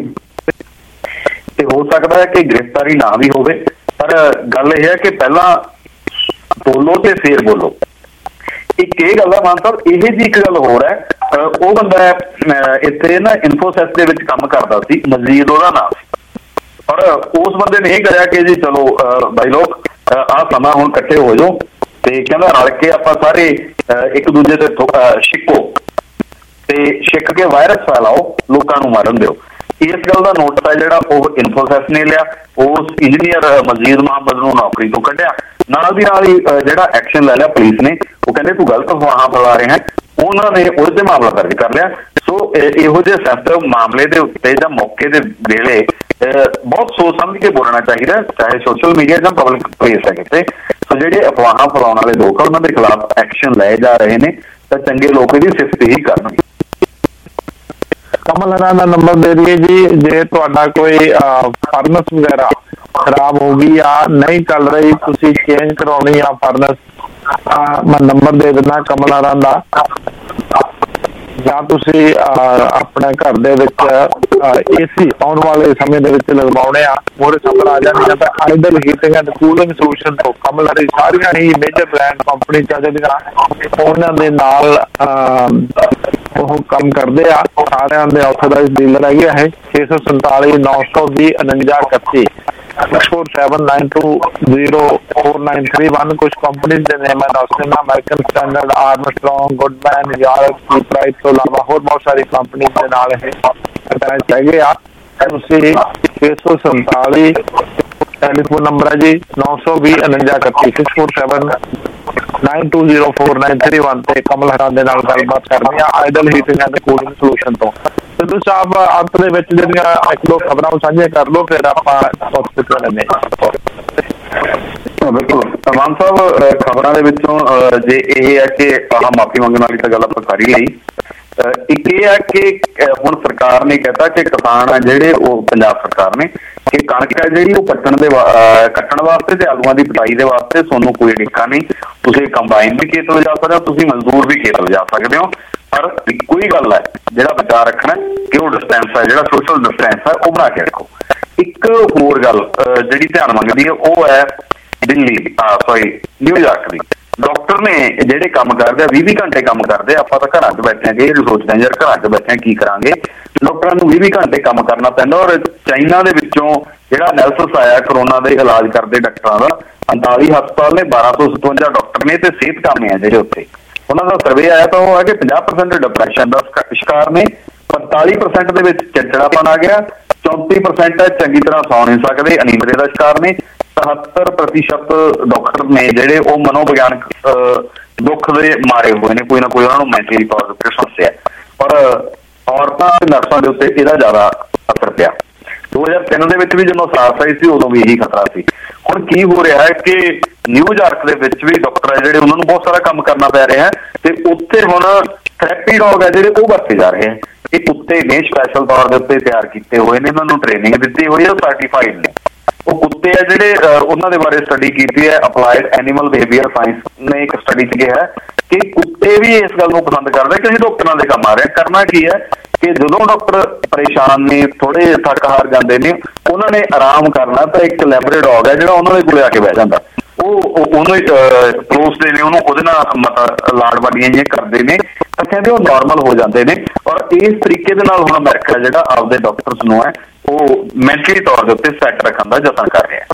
ਤੇ ਹੋ ਸਕਦਾ ਹੈ ਕਿ ਗ੍ਰਿਫਤਾਰੀ ਨਾ ਵੀ ਹੋਵੇ, ਪਰ ਗੱਲ ਇਹ ਹੈ ਕਿ ਪਹਿਲਾਂ ਤੋਲੋ ਤੇ ਫੇਰ ਬੋਲੋ। ਇੱਕ ਇਹ ਗੱਲ ਆ ਮਾਨ ਸਾਹਿਬ, ਇਹ ਜੀ ਇੱਕ ਗੱਲ ਹੋਰ ਹੈ, ਅਹ ਉਹ ਬੰਦਾ ਅਹ ਇੱਥੇ ਨਾ ਇਨਫੋਸਿਸ ਦੇ ਵਿੱਚ ਕੰਮ ਕਰਦਾ ਸੀ, ਮਜੀਦ ਉਹਦਾ ਨਾਮ ਸੀ, ਪਰ ਉਸ ਬੰਦੇ ਨੇ ਇਹ ਕਰਿਆ ਕਿ ਜੀ ਚਲੋ ਅਹ ਬਾਈ ਲੋਕ ਆਹ ਸਮਾਂ ਹੁਣ ਇਕੱਠੇ ਹੋ ਜਾਓ ਤੇ ਕਹਿੰਦਾ ਰਲ ਕੇ ਆਪਾਂ ਸਾਰੇ ਇੱਕ ਦੂਜੇ ਤੇ ਛਿੱਕੋ ਤੇ ਛਿੱਕ ਕੇ ਵਾਇਰਸ ਫੈਲਾਓ, ਲੋਕਾਂ ਨੂੰ ਮਾਰਨ ਦਿਓ। ਇਸ ਗੱਲ ਦਾ ਨੋਟਿਸ ਹੈ ਜਿਹੜਾ ਉਹ ਇਨਫੋਸਿਸ ਨੇ ਲਿਆ, ਉਸ ਇੰਜੀਨੀਅਰ ਮਜੀਦ ਮੁਹੰਮਦ ਨੂੰ ਨੌਕਰੀ ਤੋਂ ਕੱਢਿਆ, ਨਾਲ ਦੀ ਨਾਲ ਹੀ ਜਿਹੜਾ ਐਕਸ਼ਨ ਲੈ ਲਿਆ ਪੁਲਿਸ ਨੇ। ਉਹ ਕਹਿੰਦੇ ਤੂੰ ਗਲਤ ਅਫਵਾਹਾਂ ਫੈਲਾ ਰਿਹਾ, ਉਹਨਾਂ ਨੇ ਉਹਦੇ ਤੇ ਮਾਮਲਾ ਦਰਜ ਕਰ ਲਿਆ। ਸੋ ਇਹੋ ਜਿਹੇ ਸੈਂਸਿਟਿਵ ਮਾਮਲੇ ਦੇ ਉੱਤੇ ਜਾਂ ਮੌਕੇ ਦੇ ਵੇਲੇ ਬਹੁਤ ਸੋਚ ਸਮਝ ਕੇ ਬੋਲਣਾ ਚਾਹੀਦਾ, ਚਾਹੇ ਸੋਸ਼ਲ ਮੀਡੀਆ ਜਾਂ ਪਬਲਿਕ ਪਲੇਸ ਹੈ ਕਿਤੇ। ਸੋ ਜਿਹੜੇ ਅਫਵਾਹਾਂ ਫੈਲਾਉਣ ਵਾਲੇ ਲੋਕ ਆ ਉਹਨਾਂ ਦੇ ਖਿਲਾਫ ਐਕਸ਼ਨ ਲਏ ਜਾ ਰਹੇ ਨੇ ਤਾਂ ਚੰਗੇ ਲੋਕ ਇਹਦੀ ਸਿਫਤ ਹੀ ਕਰਨਗੇ। ਕਮਲ ਹਰਾ ਦਾ ਨੰਬਰ ਦੇ ਦਈਏ ਜੀ, ਜੇ ਤੁਹਾਡਾ ਕੋਈ ਫਰਨਸ ਵਗੈਰਾ ਖਰਾਬ ਹੋ ਗਈ ਆ, ਨਹੀਂ ਚੱਲ ਰਹੀ, ਤੁਸੀਂ ਚੇਂਜ ਕਰਾਉਣੀ ਆ ਫਰਨਸ, ਮੈਂ ਨੰਬਰ ਦੇ ਦਿੰਦਾ ਕਮਲ ਹਰਾ ਦਾ। ਜਾਂ ਤੁਸੀਂ ਆਪਣੇ ਘਰ ਦੇ ਵਿੱਚ ਏਸੀ ਆਉਣ ਵਾਲੇ ਸਮੇਂ ਦੇ ਵਿੱਚ ਲਗਵਾਉਣੇ ਆ, ਮੋਰੇ ਸਫਰ ਆ ਜਾਂਦੀਆਂ ਤਾਂ ideal heating and cooling solution ਤੋਂ ਕਮਲ ਹਰੀ ਸਾਰੀਆਂ ਹੀ ਮੇਜਰ ਬ੍ਰਾਂਡ ਕੰਪਨੀ ਚੱਲਦੀਆਂ, ਉਹਨਾਂ ਦੇ ਨਾਲ ਉਹ ਕੰਮ ਕਰਦੇ ਆ, ਸਾਰਿਆਂ ਦੇ ਆਥੋਰਾਈਜ਼ ਡੀਲਰ ਹੈਗੇ ਇਹ। ਛੇ ਸੌ ਸੰਤਾਲੀ ਨੌ ਸੌ ਵੀਹ ਉਨੰਜਾ ਇਕੱਤੀ six four seven nine two zero four nine three one. ਕੁਛ ਕੰਪਨੀ ਦੇ ਨੇਮ ਹੈ ਦੱਸ ਦਿੰਦਾ, ਅਮਰੀਕਨ ਸਟੈਂਡਰਡ, ਆਰਮਸਟਰੋਂਗ, ਗੁੱਡਮੈਨ, ਯਾਰਡ, ਪ੍ਰਾਈਸ ਤੋਂ ਇਲਾਵਾ ਹੋਰ ਬਹੁਤ ਸਾਰੀ ਕੰਪਨੀ ਦੇ ਨਾਲ ਇਹ ਅਟੈਚ ਹੈਗੇ ਆ। ਤੁਸੀਂ ਛੇ ਸੌ ਸੰਤਾਲੀ ਟੈਲੀਫੋਨ ਨੰਬਰ ਹੈ ਜੀ, ਨੌ ਸੌ ਵੀਹ ਉਨੰਜਾ ਇਕੱਤੀ six four seven nine two zero four nine three one ਤੇ ਕਮਲ ਹਰਾ ਦੇ ਨਾਲ ਗੱਲਬਾਤ ਕਰਨੀ ਆ ideal heating and cooling solution ਤੋਂ। ਸਿੱਧੂ ਸਾਹਿਬ ਅੰਤ ਦੇ ਵਿੱਚ ਜਿਹੜੀਆਂ ਇੱਕ ਦੋ ਖਬਰਾਂ ਸਾਂਝੀਆਂ ਕਰ ਲਓ, ਫਿਰ ਆਪਾਂ ਟੌਪਿਕ ਤੇ ਲੈਂਦੇ ਹਾਂ। ਬਿਲਕੁਲ ਮਾਨ ਸਾਹਿਬ, ਖਬਰਾਂ ਦੇ ਵਿੱਚੋਂ ਜੇ ਇਹ ਹੈ ਕਿ ਆਹ ਮਾਫੀ ਮੰਗਣ ਵਾਲੀ ਤਾਂ ਗੱਲ ਆਪਾਂ ਕਰ ਹੀ ਲਈ। ਇੱਕ ਇਹ ਹੈ ਕਿ ਹੁਣ ਸਰਕਾਰ ਨੇ ਕਹਿਤਾ ਕਿ ਕਿਸਾਨ ਆ ਜਿਹੜੇ ਉਹ ਪੰਜਾਬ ਸਰਕਾਰ ਨੇ ਕਿ ਕਣਕ ਹੈ ਜਿਹੜੀ ਉਹ ਕੱਟਣ ਦੇ ਕੱਟਣ ਵਾਸਤੇ ਤੇ ਆਲੂਆਂ ਦੀ ਪਿਟਾਈ ਦੇ ਵਾਸਤੇ ਤੁਹਾਨੂੰ ਕੋਈ ਅੜਿੱਕਾ ਨਹੀਂ, ਤੁਸੀਂ ਕੰਬਾਈਨ ਵੀ ਖੇਤ ਲਿਜਾ ਸਕਦੇ ਹੋ, ਤੁਸੀਂ ਮਜ਼ਦੂਰ ਵੀ ਖੇਤ ਲਿਜਾ ਸਕਦੇ ਹੋ, ਪਰ ਇੱਕੋ ਹੀ ਗੱਲ ਹੈ ਜਿਹੜਾ ਬਚਾ ਰੱਖਣਾ ਕਿ ਉਹ ਡਿਸਟੈਂਸ ਹੈ, ਜਿਹੜਾ ਸੋਸ਼ਲ ਡਿਸਟੈਂਸ ਹੈ ਉਹ ਬਣਾ ਕੇ ਰੱਖੋ। ਇੱਕ ਹੋਰ ਗੱਲ ਜਿਹੜੀ ਧਿਆਨ ਮੰਗਦੀ ਹੈ ਉਹ ਹੈ ਦਿੱਲੀ ਸੌਰੀ ਨਿਊਯਾਰਕ ਦੀ। ਡਾਕਟਰ ਨੇ ਜਿਹੜੇ ਕੰਮ ਕਰਦੇ ਆ ਵੀਹ ਵੀਹ ਘੰਟੇ ਕੰਮ ਕਰਦੇ, ਆਪਾਂ ਤਾਂ ਘਰਾਂ 'ਚ ਬੈਠੇ ਆਂਗੇ ਇਹ ਸੋਚਦੇ ਯਾਰ ਘਰਾਂ 'ਚ ਬੈਠੇ ਕੀ ਕਰਾਂਗੇ, ਡਾਕਟਰਾਂ ਨੂੰ ਵੀਹ ਵੀਹ ਘੰਟੇ ਕੰਮ ਕਰਨਾ ਪੈਂਦਾ। ਔਰ ਚਾਈਨਾ ਦੇ ਵਿੱਚੋਂ ਜਿਹੜਾ ਐਨਾਲਿਸਿਸ ਆਇਆ ਕਰੋਨਾ ਦੇ ਇਲਾਜ ਕਰਦੇ ਡਾਕਟਰਾਂ ਦਾ, ਉਨਤਾਲੀ ਹਸਪਤਾਲ ਨੇ, ਬਾਰਾਂ ਸੌ ਸਤਵੰਜਾ ਡਾਕਟਰ ਨੇ ਤੇ ਸਿਹਤ ਕਾਮੇ ਆ ਜਿਹੜੇ ਉੱਥੇ, ਉਹਨਾਂ ਦਾ ਸਰਵੇ ਆਇਆ ਤਾਂ ਉਹ ਹੈ ਕਿ ਪੰਜਾਹ ਪ੍ਰਸੈਂਟ ਡਿਪਰੈਸ਼ਨ ਦਾ ਸ਼ਿਕਾਰ ਨੇ, ਪੰਤਾਲੀ ਪ੍ਰਸੈਂਟ ਦੇ ਵਿੱਚ ਚਿੜਚਿੜਾਪਨ ਆ ਗਿਆ, ਚੌਂਤੀ ਪ੍ਰਸੈਂਟ ਚੰਗੀ ਤਰ੍ਹਾਂ ਸੌ ਨਹੀਂ ਸਕਦੇ, ਅਨੀਮੀਆ ਦਾ ਸ਼ਿਕਾਰ ਨੇ, ਸਤੱਤਰ ਪ੍ਰਤੀਸ਼ਤ ਡਾਕਟਰ ਨੇ ਜਿਹੜੇ ਉਹ ਮਨੋਵਿਗਿਆਨਕ ਦੁੱਖ ਦੇ ਮਾਰੇ ਹੋਏ ਨੇ, ਕੋਈ ਨਾ ਕੋਈ ਉਹਨਾਂ ਨੂੰ ਮੈਂਟਲੀ ਤੌਰ ਤੇ ਸਮੱਸਿਆ। ਪਰ ਔਰਤਾਂ ਤੇ ਨਰਸਾਂ ਦੇ ਉੱਤੇ ਇਹਦਾ ਜ਼ਿਆਦਾ ਅਸਰ ਪਿਆ। ਦੋ ਹਜ਼ਾਰ ਤਿੰਨ ਦੇ ਵਿੱਚ ਵੀ ਜਦੋਂ ਸਾਰਸ ਆਈ ਸੀ ਉਦੋਂ ਵੀ ਇਹੀ ਖਤਰਾ ਸੀ। ਹੁਣ ਕੀ ਹੋ ਰਿਹਾ ਹੈ ਕਿ ਨਿਊਯਾਰਕ ਦੇ ਵਿੱਚ ਵੀ ਡਾਕਟਰ ਹੈ ਜਿਹੜੇ ਉਹਨਾਂ ਨੂੰ ਬਹੁਤ ਸਾਰਾ ਕੰਮ ਕਰਨਾ ਪੈ ਰਿਹਾ ਹੈ ਤੇ ਉੱਥੇ ਹੁਣ ਥੈਰੇਪੀ ਡੌਗ ਹੈ ਜਿਹੜੇ ਉਹ ਵਰਤੇ ਜਾ ਰਹੇ ਹੈ। ਇਹ ਕੁੱਤੇ ਨੇ ਸਪੈਸ਼ਲ ਤੌਰ ਦੇ ਉੱਤੇ ਤਿਆਰ ਕੀਤੇ ਹੋਏ ਨੇ, ਇਹਨਾਂ ਨੂੰ ਟ੍ਰੇਨਿੰਗ ਦਿੱਤੀ ਹੋਈ ਹੈ, ਸਰਟੀਫਾਈਡ ਨੇ। ਉਹ ਕੁੱਤੇ ਆ ਜਿਹੜੇ ਉਹਨਾਂ ਦੇ ਬਾਰੇ ਸਟੱਡੀ ਕੀਤੀ ਹੈ, ਅਪਲਾਈਡ ਐਨੀਮਲ ਬਿਹੇਵੀਅਰ ਸਾਇੰਸ ਨੇ ਇੱਕ ਸਟੱਡੀ 'ਚ ਕਿਹਾ ਕਿ ਕੁੱਤੇ ਵੀ ਇਸ ਗੱਲ ਨੂੰ ਪਸੰਦ ਕਰਦੇ ਕਿ ਅਸੀਂ ਡਾਕਟਰਾਂ ਦੇ ਕੰਮ ਆ ਰਹੇ। ਕਰਨਾ ਕੀ ਹੈ ਕਿ ਜਦੋਂ ਡਾਕਟਰ ਪਰੇਸ਼ਾਨ ਨੇ, ਥੋੜੇ ਥੱਕ ਹਾਰ ਜਾਂਦੇ ਨੇ, ਉਹਨਾਂ ਨੇ ਆਰਾਮ ਕਰਨਾ ਤਾਂ ਇੱਕ ਲੈਬਰੇਡੋਗ ਹੈ ਜਿਹੜਾ ਉਹਨਾਂ ਦੇ ਕੋਲੇ ਆ ਕੇ ਬਹਿ ਜਾਂਦਾ, ਉਹ ਉਹਨੂੰ ਪਲੋਸਦੇ ਨੇ, ਉਹਨੂੰ ਉਹਦੇ ਨਾਲ ਮਤਲਬ ਲਾਡਵਾਡੀਆਂ ਜਿਹੀਆਂ ਕਰਦੇ ਨੇ ਤਾਂ ਕਹਿੰਦੇ ਉਹ ਨੋਰਮਲ ਹੋ ਜਾਂਦੇ ਨੇ। ਔਰ ਇਸ ਤਰੀਕੇ ਦੇ ਨਾਲ ਹੁਣ ਅਮਰੀਕਾ ਜਿਹੜਾ ਆਪਦੇ ਡਾਕਟਰਸ ਨੂੰ ਹੈ ਉਹ ਮੈਂਟਲੀ ਤੌਰ ਦੇ ਉੱਤੇ ਸੈੱਟ ਰੱਖਣ ਦਾ ਯਤਨ ਕਰ ਰਿਹਾ।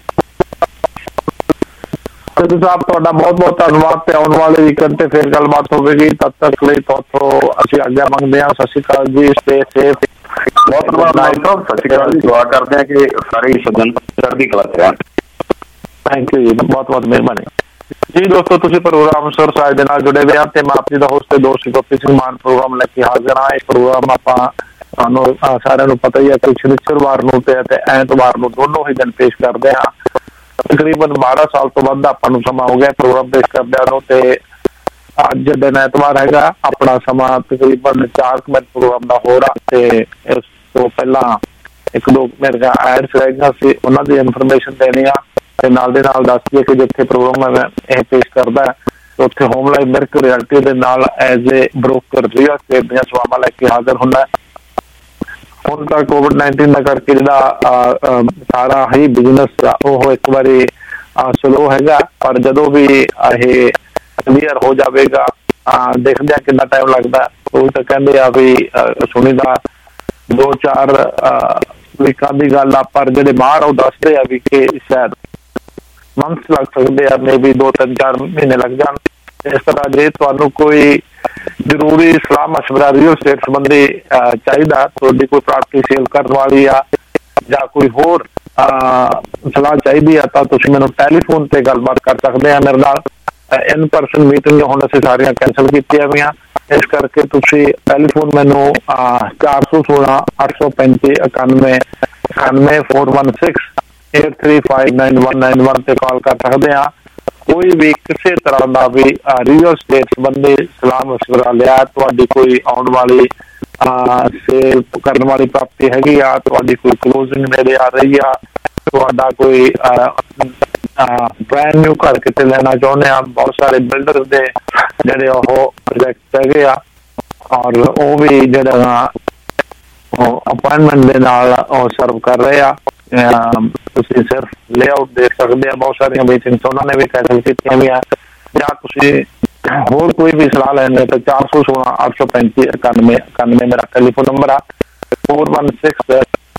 ਸਿੱਧੂ ਸਾਹਿਬ ਤੁਹਾਡਾ ਬਹੁਤ ਬਹੁਤ ਧੰਨਵਾਦ ਤੇ ਆਉਣ ਵਾਲੇ ਵੀਕਐਂਡ ਤੇ ਫਿਰ ਗੱਲਬਾਤ ਹੋਵੇਗੀ। ਤਦ ਤੱਕ ਲਈ ਤੁਹਾਤੋਂ ਅਸੀਂ ਆਗਿਆ ਮੰਗਦੇ ਹਾਂ। ਸਤਿ ਸ਼੍ਰੀ ਅਕਾਲ ਜੀ, ਸਟੇ ਸੇਫ। ਬਹੁਤ ਧੰਨਵਾਦ ਨਾਇਕ ਸਾਹਿਬ, ਸਤਿ ਸ਼੍ਰੀ ਅਕਾਲ ਜੀ। ਦੁਆ ਕਰਦੇ ਹਾਂ ਕਿ ਸਾਰੇ ਸੱਜਣ ਚੜ੍ਹਦੀ ਕਲਾ 'ਚ ਰਹਿਣ। ਥੈਂਕ ਯੂ ਜੀ, ਬਹੁਤ ਬਹੁਤ ਮਿਹਰਬਾਨੀ ਜੀ। ਦੋਸਤੋ ਤੁਸੀਂ ਪ੍ਰੋਗਰਾਮ ਸੁਰ ਸਾਹਿਬ ਦੇ ਨਾਲ ਜੁੜੇ ਹੋਏ ਆ ਤੇ ਮੈਂ ਆਪ ਜੀ ਦਾ ਹੋਸਟ ਤੇ ਦੋਸਤ ਗੋਪੀ ਸਿੰਘ ਮਾਨ ਪ੍ਰੋਗਰਾਮ ਲੈ ਕੇ ਹਾਜ਼ਰ ਹਾਂ। ਇਹ ਪ੍ਰੋਗਰਾਮ ਆਪਾਂ ਤੁਹਾਨੂੰ ਸਾਰਿਆਂ ਨੂੰ ਪਤਾ ਹੀ ਹੈ ਕਿ ਸ਼ਨੀਚਰਵਾਰ ਨੂੰ ਤੇ ਐਤਵਾਰ ਨੂੰ ਦੋਨੋਂ ਹੀ ਦਿਨ ਪੇਸ਼ ਕਰਦੇ ਹਾਂ। ਤਕਰੀਬਨ ਬਾਰਾਂ ਸਾਲ ਤੋਂ ਵੱਧ ਆਪਾਂ ਨੂੰ ਸਮਾਂ ਹੋ ਗਿਆ ਪ੍ਰੋਗਰਾਮ ਪੇਸ਼ ਕਰਦਿਆਂ ਨੂੰ ਤੇ ਅੱਜ ਦਿਨ ਐਤਵਾਰ ਹੈਗਾ। ਆਪਣਾ ਸਮਾਂ ਤਕਰੀਬਨ ਚਾਰ ਮਿੰਟ ਪ੍ਰੋਗਰਾਮ ਦਾ ਹੋ ਰਿਹਾ ਤੇ ਇਸ ਤੋਂ ਪਹਿਲਾਂ ਇੱਕ ਦੋ ਮੇਰੇ ਐਡਸ ਰਹਿ ਗਈਆਂ ਸੀ, ਉਹਨਾਂ ਦੀ ਇਨਫੋਰਮੇਸ਼ਨ ਦੇਣੀ ਆ ਤੇ ਨਾਲ ਦੇ ਨਾਲ ਦੱਸ ਦਈਏ ਕਿ ਜਿੱਥੇ ਪ੍ਰੋਗਰਾਮ ਮੈਂ ਇਹ ਪੇਸ਼ ਕਰਦਾ ਉੱਥੇ ਹੋਮ ਲਾਈਫ ਮਿਰਕ ਰਿਐਲਿਟੀ ਦੇ ਨਾਲ as a broker real estate ਦੀਆਂ ਸੇਵਾਵਾਂ ਲੈ ਕੇ ਹਾਜ਼ਰ ਹੁੰਦਾ। ਹੁਣ ਤਾਂ ਕੋਵਿਡ ਨਾਈਨਟੀਨ ਦਾ ਕਰਕੇ ਜਿਹੜਾ ਸਾਰਾ ਹੀ ਬਿਜ਼ਨਸ ਉਹ ਇੱਕ ਵਾਰੀ ਸਲੋ ਹੈਗਾ, ਪਰ ਜਦੋਂ ਵੀ ਇਹ ਕਲੀਅਰ ਹੋ ਜਾਵੇਗਾ ਦੇਖਦੇ ਆ ਕਿੰਨਾ ਟਾਈਮ ਲੱਗਦਾ। ਉਹ ਤਾਂ ਕਹਿੰਦੇ ਆ ਵੀ ਸੁਣੀਦਾ ਦੋ ਚਾਰ ਵੀਕਾਂ ਦੀ ਗੱਲ ਆ, ਪਰ ਜਿਹੜੇ ਬਾਹਰ ਉਹ ਦੱਸਦੇ ਆ ਵੀ ਕਿ ਸ਼ਾਇਦ ਮੰਥਸ ਲੱਗ ਸਕਦੇ ਆ, ਮੇ ਵੀ ਦੋ ਤਿੰਨ ਚਾਰ ਮਹੀਨੇ ਲੱਗ ਜਾਣ। ਇਸ ਤਰ੍ਹਾਂ ਜੇ ਤੁਹਾਨੂੰ ਕੋਈ ਜ਼ਰੂਰੀ ਸਲਾਹ ਮਸ਼ਵਰਾ ਰੀਅਲ ਸਟੇਟ ਸੰਬੰਧੀ ਚਾਹੀਦਾ, ਤੁਹਾਡੀ ਕੋਈ ਪ੍ਰਾਪਰਟੀ ਸੇਲ ਕਰਨ ਵਾਲੀ ਆ ਜਾਂ ਕੋਈ ਹੋਰ ਸਲਾਹ ਚਾਹੀਦੀ ਆ, ਤਾਂ ਤੁਸੀਂ ਮੈਨੂੰ ਟੈਲੀਫੋਨ ਤੇ ਗੱਲਬਾਤ ਕਰ ਸਕਦੇ ਆ ਮੇਰੇ ਨਾਲ। ਇਨ ਪਰਸਨ ਮੀਟਿੰਗ ਹੁਣ ਅਸੀਂ ਸਾਰੀਆਂ ਕੈਂਸਲ ਕੀਤੀਆਂ ਹੋਈਆਂ, ਇਸ ਕਰਕੇ ਤੁਸੀਂ ਟੈਲੀਫੋਨ ਮੈਨੂੰ ਚਾਰ ਸੌ ਸੋਲਾਂ ਅੱਠ ਸੌ ਪੈਂਤੀ ਇਕਾਨਵੇਂ ਇਕਾਨਵੇਂ four one six eight three five nine one nine one ਤੇ ਕਾਲ ਕਰ ਸਕਦੇ ਆ। ਕੋਈ ਵੀ ਕਿਸੇ ਤਰ੍ਹਾਂ ਦਾ ਵੀ ਰੀਅਲ ਸਟੇਟ ਸੰਬੰਧੀ ਸਲਾਹ ਮਸ਼ਵਰਾ ਲਿਆ, ਤੁਹਾਡੀ ਕੋਈ ਆਉਣ ਵਾਲੀ ਸੇਲ ਕਰਨ ਵਾਲੀ ਪ੍ਰਾਪਤੀ ਹੈਗੀ ਆ, ਤੁਹਾਡੀ ਕੋਈ ਕਲੋਜ਼ਿੰਗ ਨੇੜੇ ਆ ਰਹੀ ਆ, ਤੁਹਾਡਾ ਕੋਈ ਬ੍ਰੈਂਡ ਨਿਊ ਘਰ ਕਿਤੇ ਲੈਣਾ ਚਾਹੁੰਦੇ ਆ, ਬਹੁਤ ਸਾਰੇ ਬਿਲਡਰ ਦੇ ਜਿਹੜੇ ਉਹ ਪ੍ਰੋਜੈਕਟ ਹੈਗੇ ਆ ਔਰ ਉਹ ਵੀ ਜਿਹੜਾ ਅਪਾਇੰਟਮੈਂਟ ਦੇ ਨਾਲ ਉਹ ਸਰਵ ਕਰ ਰਹੇ ਆ, ਤੁਸੀਂ ਸਿਰਫ ਲੇਆਊਟ ਦੇਖ ਸਕਦੇ ਆ। ਬਹੁਤ ਸਾਰੀਆਂ ਮੀਟਿੰਗਸ ਉਹਨਾਂ ਨੇ ਵੀ ਕੈਂਸਲ ਕੀਤੀਆਂ ਵੀ ਆ, ਜਾਂ ਤੁਸੀਂ ਹੋਰ ਕੋਈ ਵੀ ਸਲਾਹ ਲੈਣੇ ਤਾਂ ਚਾਰ ਸੌ ਸੋਲਾਂ ਅੱਠ ਸੌ ਪੈਂਤੀ ਇਕਾਨਵੇਂ ਇਕਾਨਵੇਂ ਮੇਰਾ ਟੈਲੀਫੋਨ ਨੰਬਰ ਆ, four one six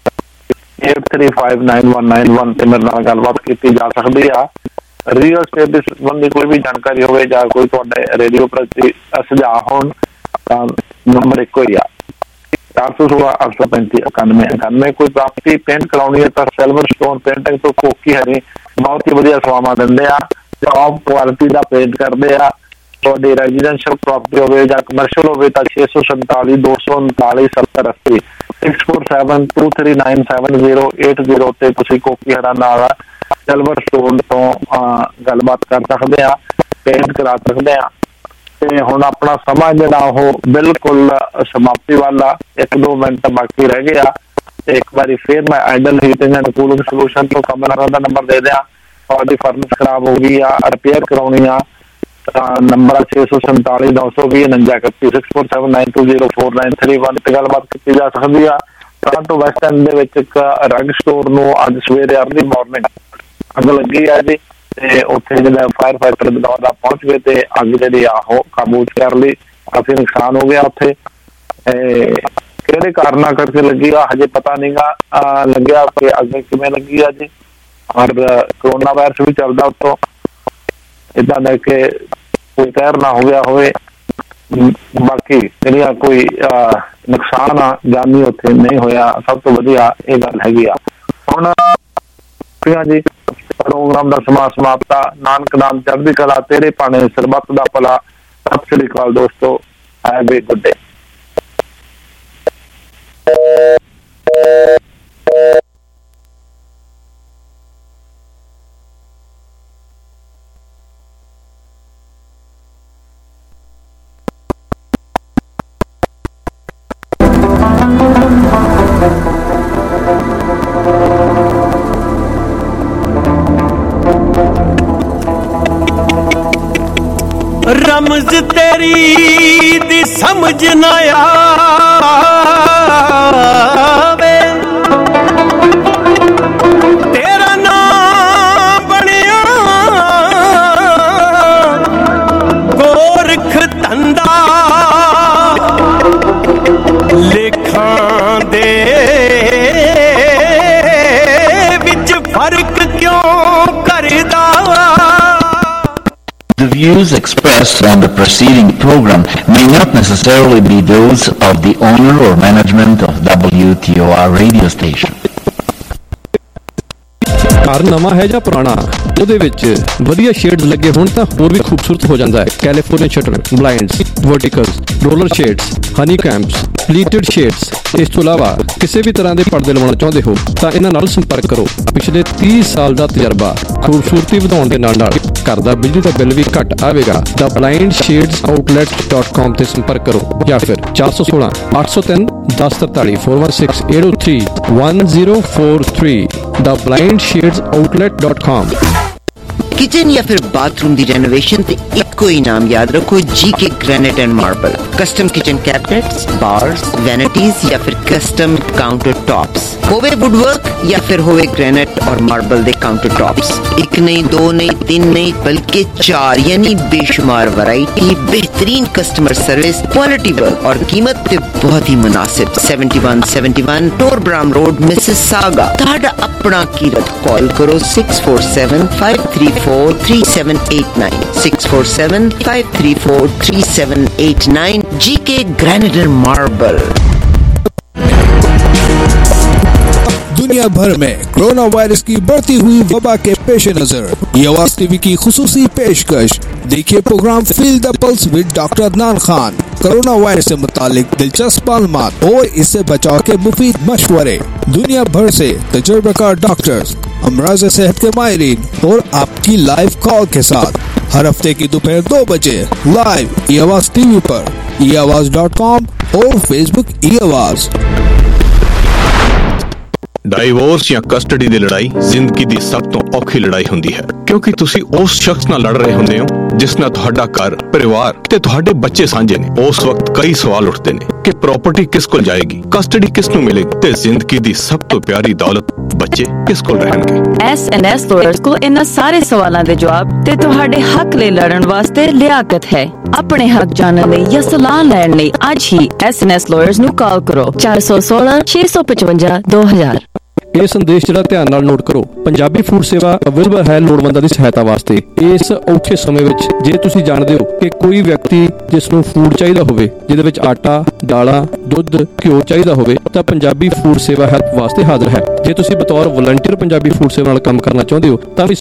eight three five nine one nine one ਤੇ ਮੇਰੇ ਨਾਲ ਗੱਲਬਾਤ ਕੀਤੀ ਜਾ ਸਕਦੀ ਆ। ਰੀਅਲ ਸਟੇਟ ਦੇ ਸੰਬੰਧੀ ਕੋਈ ਵੀ ਜਾਣਕਾਰੀ ਹੋਵੇ ਜਾਂ ਕੋਈ ਤੁਹਾਡੇ ਰੇਡੀਓ ਪ੍ਰਤੀ ਸੁਝਾਅ ਹੋਣ ਤਾਂ ਨੰਬਰ ਇੱਕੋ ਹੀ ਆ, ਚਾਰ ਸੌ ਸੋਲਾਂ ਅੱਠ ਸੌ ਪੈਂਤੀ ਇਕਾਨਵੇਂ ਇਕਾਨਵੇਂ। ਕੋਈ ਪ੍ਰਾਪਰਟੀ ਪੇਂਟ ਕਰਾਉਣੀ ਹੈ ਤਾਂ ਸਿਲਵਰ ਸਟੋਨ ਪੇਂਟਿੰਗ ਤੋਂ ਕੋਕੀ ਹਰੀ ਬਹੁਤ ਹੀ ਵਧੀਆ ਸੇਵਾਵਾਂ ਦਿੰਦੇ ਆ, ਟੌਪ ਕੁਆਲਿਟੀ ਦਾ ਪੇਂਟ ਕਰਦੇ ਆ। ਤੁਹਾਡੀ ਰੈਜ਼ੀਡੈਂਸ਼ੀਅਲ ਪ੍ਰਾਪਰਟੀ ਹੋਵੇ ਜਾਂ ਕਮਰਸ਼ੀਅਲ ਹੋਵੇ ਤਾਂ ਛੇ ਸੌ ਸੰਤਾਲੀ ਦੋ ਸੌ ਉਨਤਾਲੀ ਸੱਤਰ ਅੱਸੀ six four seven two three nine seven zero eight zero ਤੇ ਤੁਸੀਂ ਕੋਕੀ ਹਰਾ ਨਾਲ ਸਿਲਵਰ ਸਟੋਨ ਤੋਂ ਗੱਲਬਾਤ ਕਰ ਸਕਦੇ ਆ, ਪੇਂਟ ਕਰਾ ਸਕਦੇ ਆ। ਤੇ ਹੁਣ ਆਪਣਾ ਸਮਾਂ ਜਿਹੜਾ ਉਹ ਬਿਲਕੁਲ ਸਮਾਪਤੀ ਵਾਲਾ, ਇੱਕ ਦੋ ਮਿੰਟ ਬਾਕੀ ਰਹਿ ਗਏ ਆ। ਤੇ ਇੱਕ ਵਾਰੀ ਫਿਰ ਮੈਂ ideal heating and cooling solution ਤੋਂ ਕਮਲਰ ਦਾ ਨੰਬਰ ਦੇ ਦਿਆਂ। ਤੁਹਾਡੀ ਫਰਨਿਸ਼ ਖਰਾਬ ਹੋ ਗਈ ਆ, ਰਿਪੇਅਰ ਕਰਾਉਣੀ ਆ ਤਾਂ ਨੰਬਰ ਛੇ ਸੌ ਸੰਤਾਲੀ ਨੌ ਸੌ ਵੀਹ ਉਨੰਜਾ ਇਕੱਤੀ six four seven nine two zero four nine three one ਤੇ ਗੱਲਬਾਤ ਕੀਤੀ ਜਾ ਸਕਦੀ ਆ। ਟੋਰਾਂਟੋ ਵੈਸਟ ਐਂਡ ਦੇ ਵਿੱਚ ਇੱਕ ਰਗ ਸਟੋਰ ਨੂੰ ਅੱਜ ਸਵੇਰੇ ਅਰਲੀ ਮਾਰਨਿੰਗ ਅੱਗ ਲੱਗੀ ਆ ਜੀ, ਤੇ ਉੱਥੇ ਜਿਹੜਾ ਫਾਇਰ ਫਾਈਟਰ ਦੁਆਰਾ ਪਹੁੰਚ ਗਏ ਤੇ ਅੱਗ ਜਿਹੜੀ ਆ ਉਹ ਕਾਬੂ ਕਰ ਲਈ। ਕਾਫੀ ਨੁਕਸਾਨ ਹੋ ਗਿਆ ਉੱਥੇ, ਕਿਹੜੇ ਕਾਰਨਾਂ ਕਰਕੇ ਲੱਗੀ ਆ ਹਜੇ ਪਤਾ ਨਹੀਂ ਗਾ ਲੱਗਿਆ ਕਿ ਅੱਗ ਕਿਵੇਂ ਲੱਗੀ ਆ ਜੀ। ਔਰ ਕਰੋਨਾ ਵਾਇਰਸ ਵੀ ਚੱਲਦਾ ਉੱਤੋਂ, ਏਦਾਂ ਦਾ ਕਿ ਕੋਈ ਤੈਰ ਨਾ ਹੋ ਗਿਆ ਹੋਵੇ। ਬਾਕੀ ਜਿਹੜੀਆਂ ਕੋਈ ਨੁਕਸਾਨ ਆ ਜਾਨੀ ਉੱਥੇ ਨਹੀਂ ਹੋਇਆ, ਸਭ ਤੋਂ ਵਧੀਆ ਇਹ ਗੱਲ ਹੈਗੀ ਆ। ਹੁਣ ਜੀ ਪ੍ਰੋਗਰਾਮ ਦਾ ਸਮਾਂ ਸਮਾਪਤਾ। ਨਾਨਕ ਨਾਮ ਚੜ੍ਹਦੀ ਕਲਾ, ਤੇਰੇ ਪਾਣੇ ਸਰਬੱਤ ਦਾ ਭਲਾ। ਸਤਿ ਸ੍ਰੀ ਅਕਾਲ ਦੋਸਤੋ, ਹੈਵ ਏ ਗੁੱਡ ਡੇ। रमज तेरी दी समझ ना आवे, तेरा नाम बनिया गोरख धंधा लेखां दे विच फर्क क्यों करदा। The views expressed on the preceding program may not necessarily be those of the owner or management of W T O R radio station. ਘਰ ਨਵਾਂ ਹੈ ਜਾਂ ਪੁਰਾਣਾ, ਉਹਦੇ ਵਿੱਚ ਵਧੀਆ ਸ਼ੇਡਸ ਲੱਗੇ ਹੋਣ ਤਾਂ ਹੋਰ ਵੀ ਖੂਬਸੂਰਤ ਹੋ ਜਾਂਦਾ ਹੈ। California shutter, blinds, verticals, roller shades, honey combs, pleated shades. ਇਸ ਤੋਂ ਇਲਾਵਾ ਕਿਸੇ ਵੀ ਤਰ੍ਹਾਂ ਦੇ ਪਰਦੇ ਲਵਾਉਣਾ ਚਾਹੁੰਦੇ ਹੋ ਤਾਂ ਇਹਨਾਂ ਨਾਲ ਸੰਪਰਕ ਕਰੋ। ਪਿਛਲੇ ਤੀਹ ਸਾਲ ਦਾ ਤਜਰਬਾ, ਖੂਬਸੂਰਤੀ ਵਧਾਉਣ ਦੇ ਨਾਲ ਨਾਲ ਘਰ ਦਾ ਬਿਜਲੀ ਦਾ ਬਿੱਲ ਵੀ ਘੱਟ ਆਵੇਗਾ। ਦਾ blind shades outlet dot com ਤੇ ਸੰਪਰਕ ਕਰੋ ਜਾਂ ਫਿਰ ਚਾਰ ਸੌ ਸੋਲਾਂ ਅੱਠ ਸੌ ਤਿੰਨ ਦਸ ਤਰਤਾਲੀ four one six eight O three one zero four three ਦਾ blind shades outlet dot com. Kitchen या फिर बाथरूम की रेनोवेशन ते इको ही नाम याद रखो, G K granite and marble. Custom kitchen cabinets, bars, vanities या फिर कस्टम काउंटर टॉप्स, होवे वुडवर्क या फिर होवे ग्रेनाइट और मार्बल दे काउंटर टॉप्स, एक नहीं दो नहीं तीन नहीं बल्कि चार यानी बेशुमार वैरायटी, बेहतरीन कस्टमर सर्विस, क्वालिटी वर्क और कीमत ते बहुत ही मुनासिब। Seventy one seventy one Torbram road Mississauga. ताड़ा अपना कीरत कॉल करो six four seven five three four three seven eight nine six four seven five three four three seven eight nine. G K granite marble. दुनिया भर में corona virus की बढ़ती हुई वबा के पेश नजर ये आवाज टीवी की खुसूसी पेशकश। देखिए programme feel the pulse with doctor Adnan Khan. Corona virus से मुतालिक दिलचस्प मालूमात और इससे बचाव के मुफीद मशवरे, दुनिया भर से तजुर्बेकार डॉक्टर्स, अमराज सेहत के माहिरीन और आपकी लाइव कॉल के साथ हर हफ्ते की दोपहर दो बजे लाइव ई आवाज टीवी पर, ई आवाज डॉट कॉम और फेसबुक ई आवाज। ਡਾਈਵੋਰਸ ਜਾਂ ਕਸਟਡੀ ਦੀ ਲੜਾਈ ਜ਼ਿੰਦਗੀ ਦੀ ਸਭ ਤੋਂ ਔਖੀ ਲੜਾਈ ਹੁੰਦੀ ਹੈ, ਕਿਉਂਕਿ ਤੁਸੀਂ ਉਸ ਸ਼ਖਸ ਨਾਲ ਲੜ ਰਹੇ ਹੁੰਦੇ ਹੋ ਜਿਸ ਨਾਲ ਤੁਹਾਡਾ ਘਰ, ਪਰਿਵਾਰ ਤੇ ਤੁਹਾਡੇ ਬੱਚੇ ਸਾਂਝੇ ਨੇ। ਉਸ ਵਕਤ ਕਈ ਸਵਾਲ ਉੱਠਦੇ ਨੇ ਕਿ ਪ੍ਰਾਪਰਟੀ ਕਿਸ ਕੋਲ ਜਾਏਗੀ, ਕਸਟਡੀ ਕਿਸ ਨੂੰ ਮਿਲੇਗੀ ਤੇ ਜ਼ਿੰਦਗੀ ਦੀ ਸਭ ਤੋਂ ਪਿਆਰੀ ਦੌਲਤ ਬੱਚੇ ਕਿਸ ਕੋਲ ਰਹਿਣਗੇ। ਐਸ ਐਨ ਐਸ ਲਾਇਰਸ ਕੋਲ ਇਹਨਾਂ ਸਾਰੇ ਸਵਾਲਾਂ ਦੇ ਜਵਾਬ ਤੇ ਤੁਹਾਡੇ ਹੱਕ ਲਈ ਲੜਨ ਵਾਸਤੇ ਲਿਆਕਤ ਹੈ। ਆਪਣੇ ਹੱਕ ਜਾਣਨ ਲਈ ਜਾਂ ਸਲਾਹ ਲੈਣ ਲਈ ਅੱਜ ਹੀ ਐਸ ਐਨ ਐਸ ਲਾਇਰਸ ਨੂੰ ਕਾਲ ਕਰੋ ਚਾਰ ਸੌ ਸੋਲਾਂ ਛੇ ਸੌ ਪਚਵੰਜਾ ਦੋ ਹਜ਼ਾਰ। ਇਹ ਸੰਦੇਸ਼ ਜਿਹੜਾ ਧਿਆਨ ਨਾਲ ਨੋਟ ਕਰੋ। ਪੰਜਾਬੀ ਫੂਡ ਸੇਵਾ ਅਵੇਲੇਬਲ ਹੈ ਲੋੜਵੰਦਾਂ ਦੀ ਸਹਾਇਤਾ ਵਾਸਤੇ। ਇਸ ਔਖੇ ਸਮੇਂ ਵਿੱਚ ਜੇ ਤੁਸੀਂ ਜਾਣਦੇ ਹੋ ਕਿ ਕੋਈ ਵਿਅਕਤੀ ਜਿਸ ਨੂੰ ਫੂਡ ਚਾਹੀਦਾ ਹੋਵੇ, ਜਿਹਦੇ ਵਿੱਚ ਆਟਾ, ਦਾਲਾਂ, ਦੁੱਧ, ਘਿਓ ਚਾਹੀਦਾ ਹੋਵੇ, ਤਾਂ ਪੰਜਾਬੀ ਫੂਡ ਸੇਵਾ ਹੈਲਪ ਵਾਸਤੇ ਹਾਜ਼ਰ ਹੈ। ਜੇ ਤੁਸੀਂ ਬਤੌਰ ਵਲੰਟੀਅਰ ਪੰਜਾਬੀ ਫੂਡ ਸੇਵਾ ਨਾਲ ਕੰਮ ਕਰਨਾ ਚਾਹੁੰਦੇ ਹੋ ਤਾਂ ਵੀ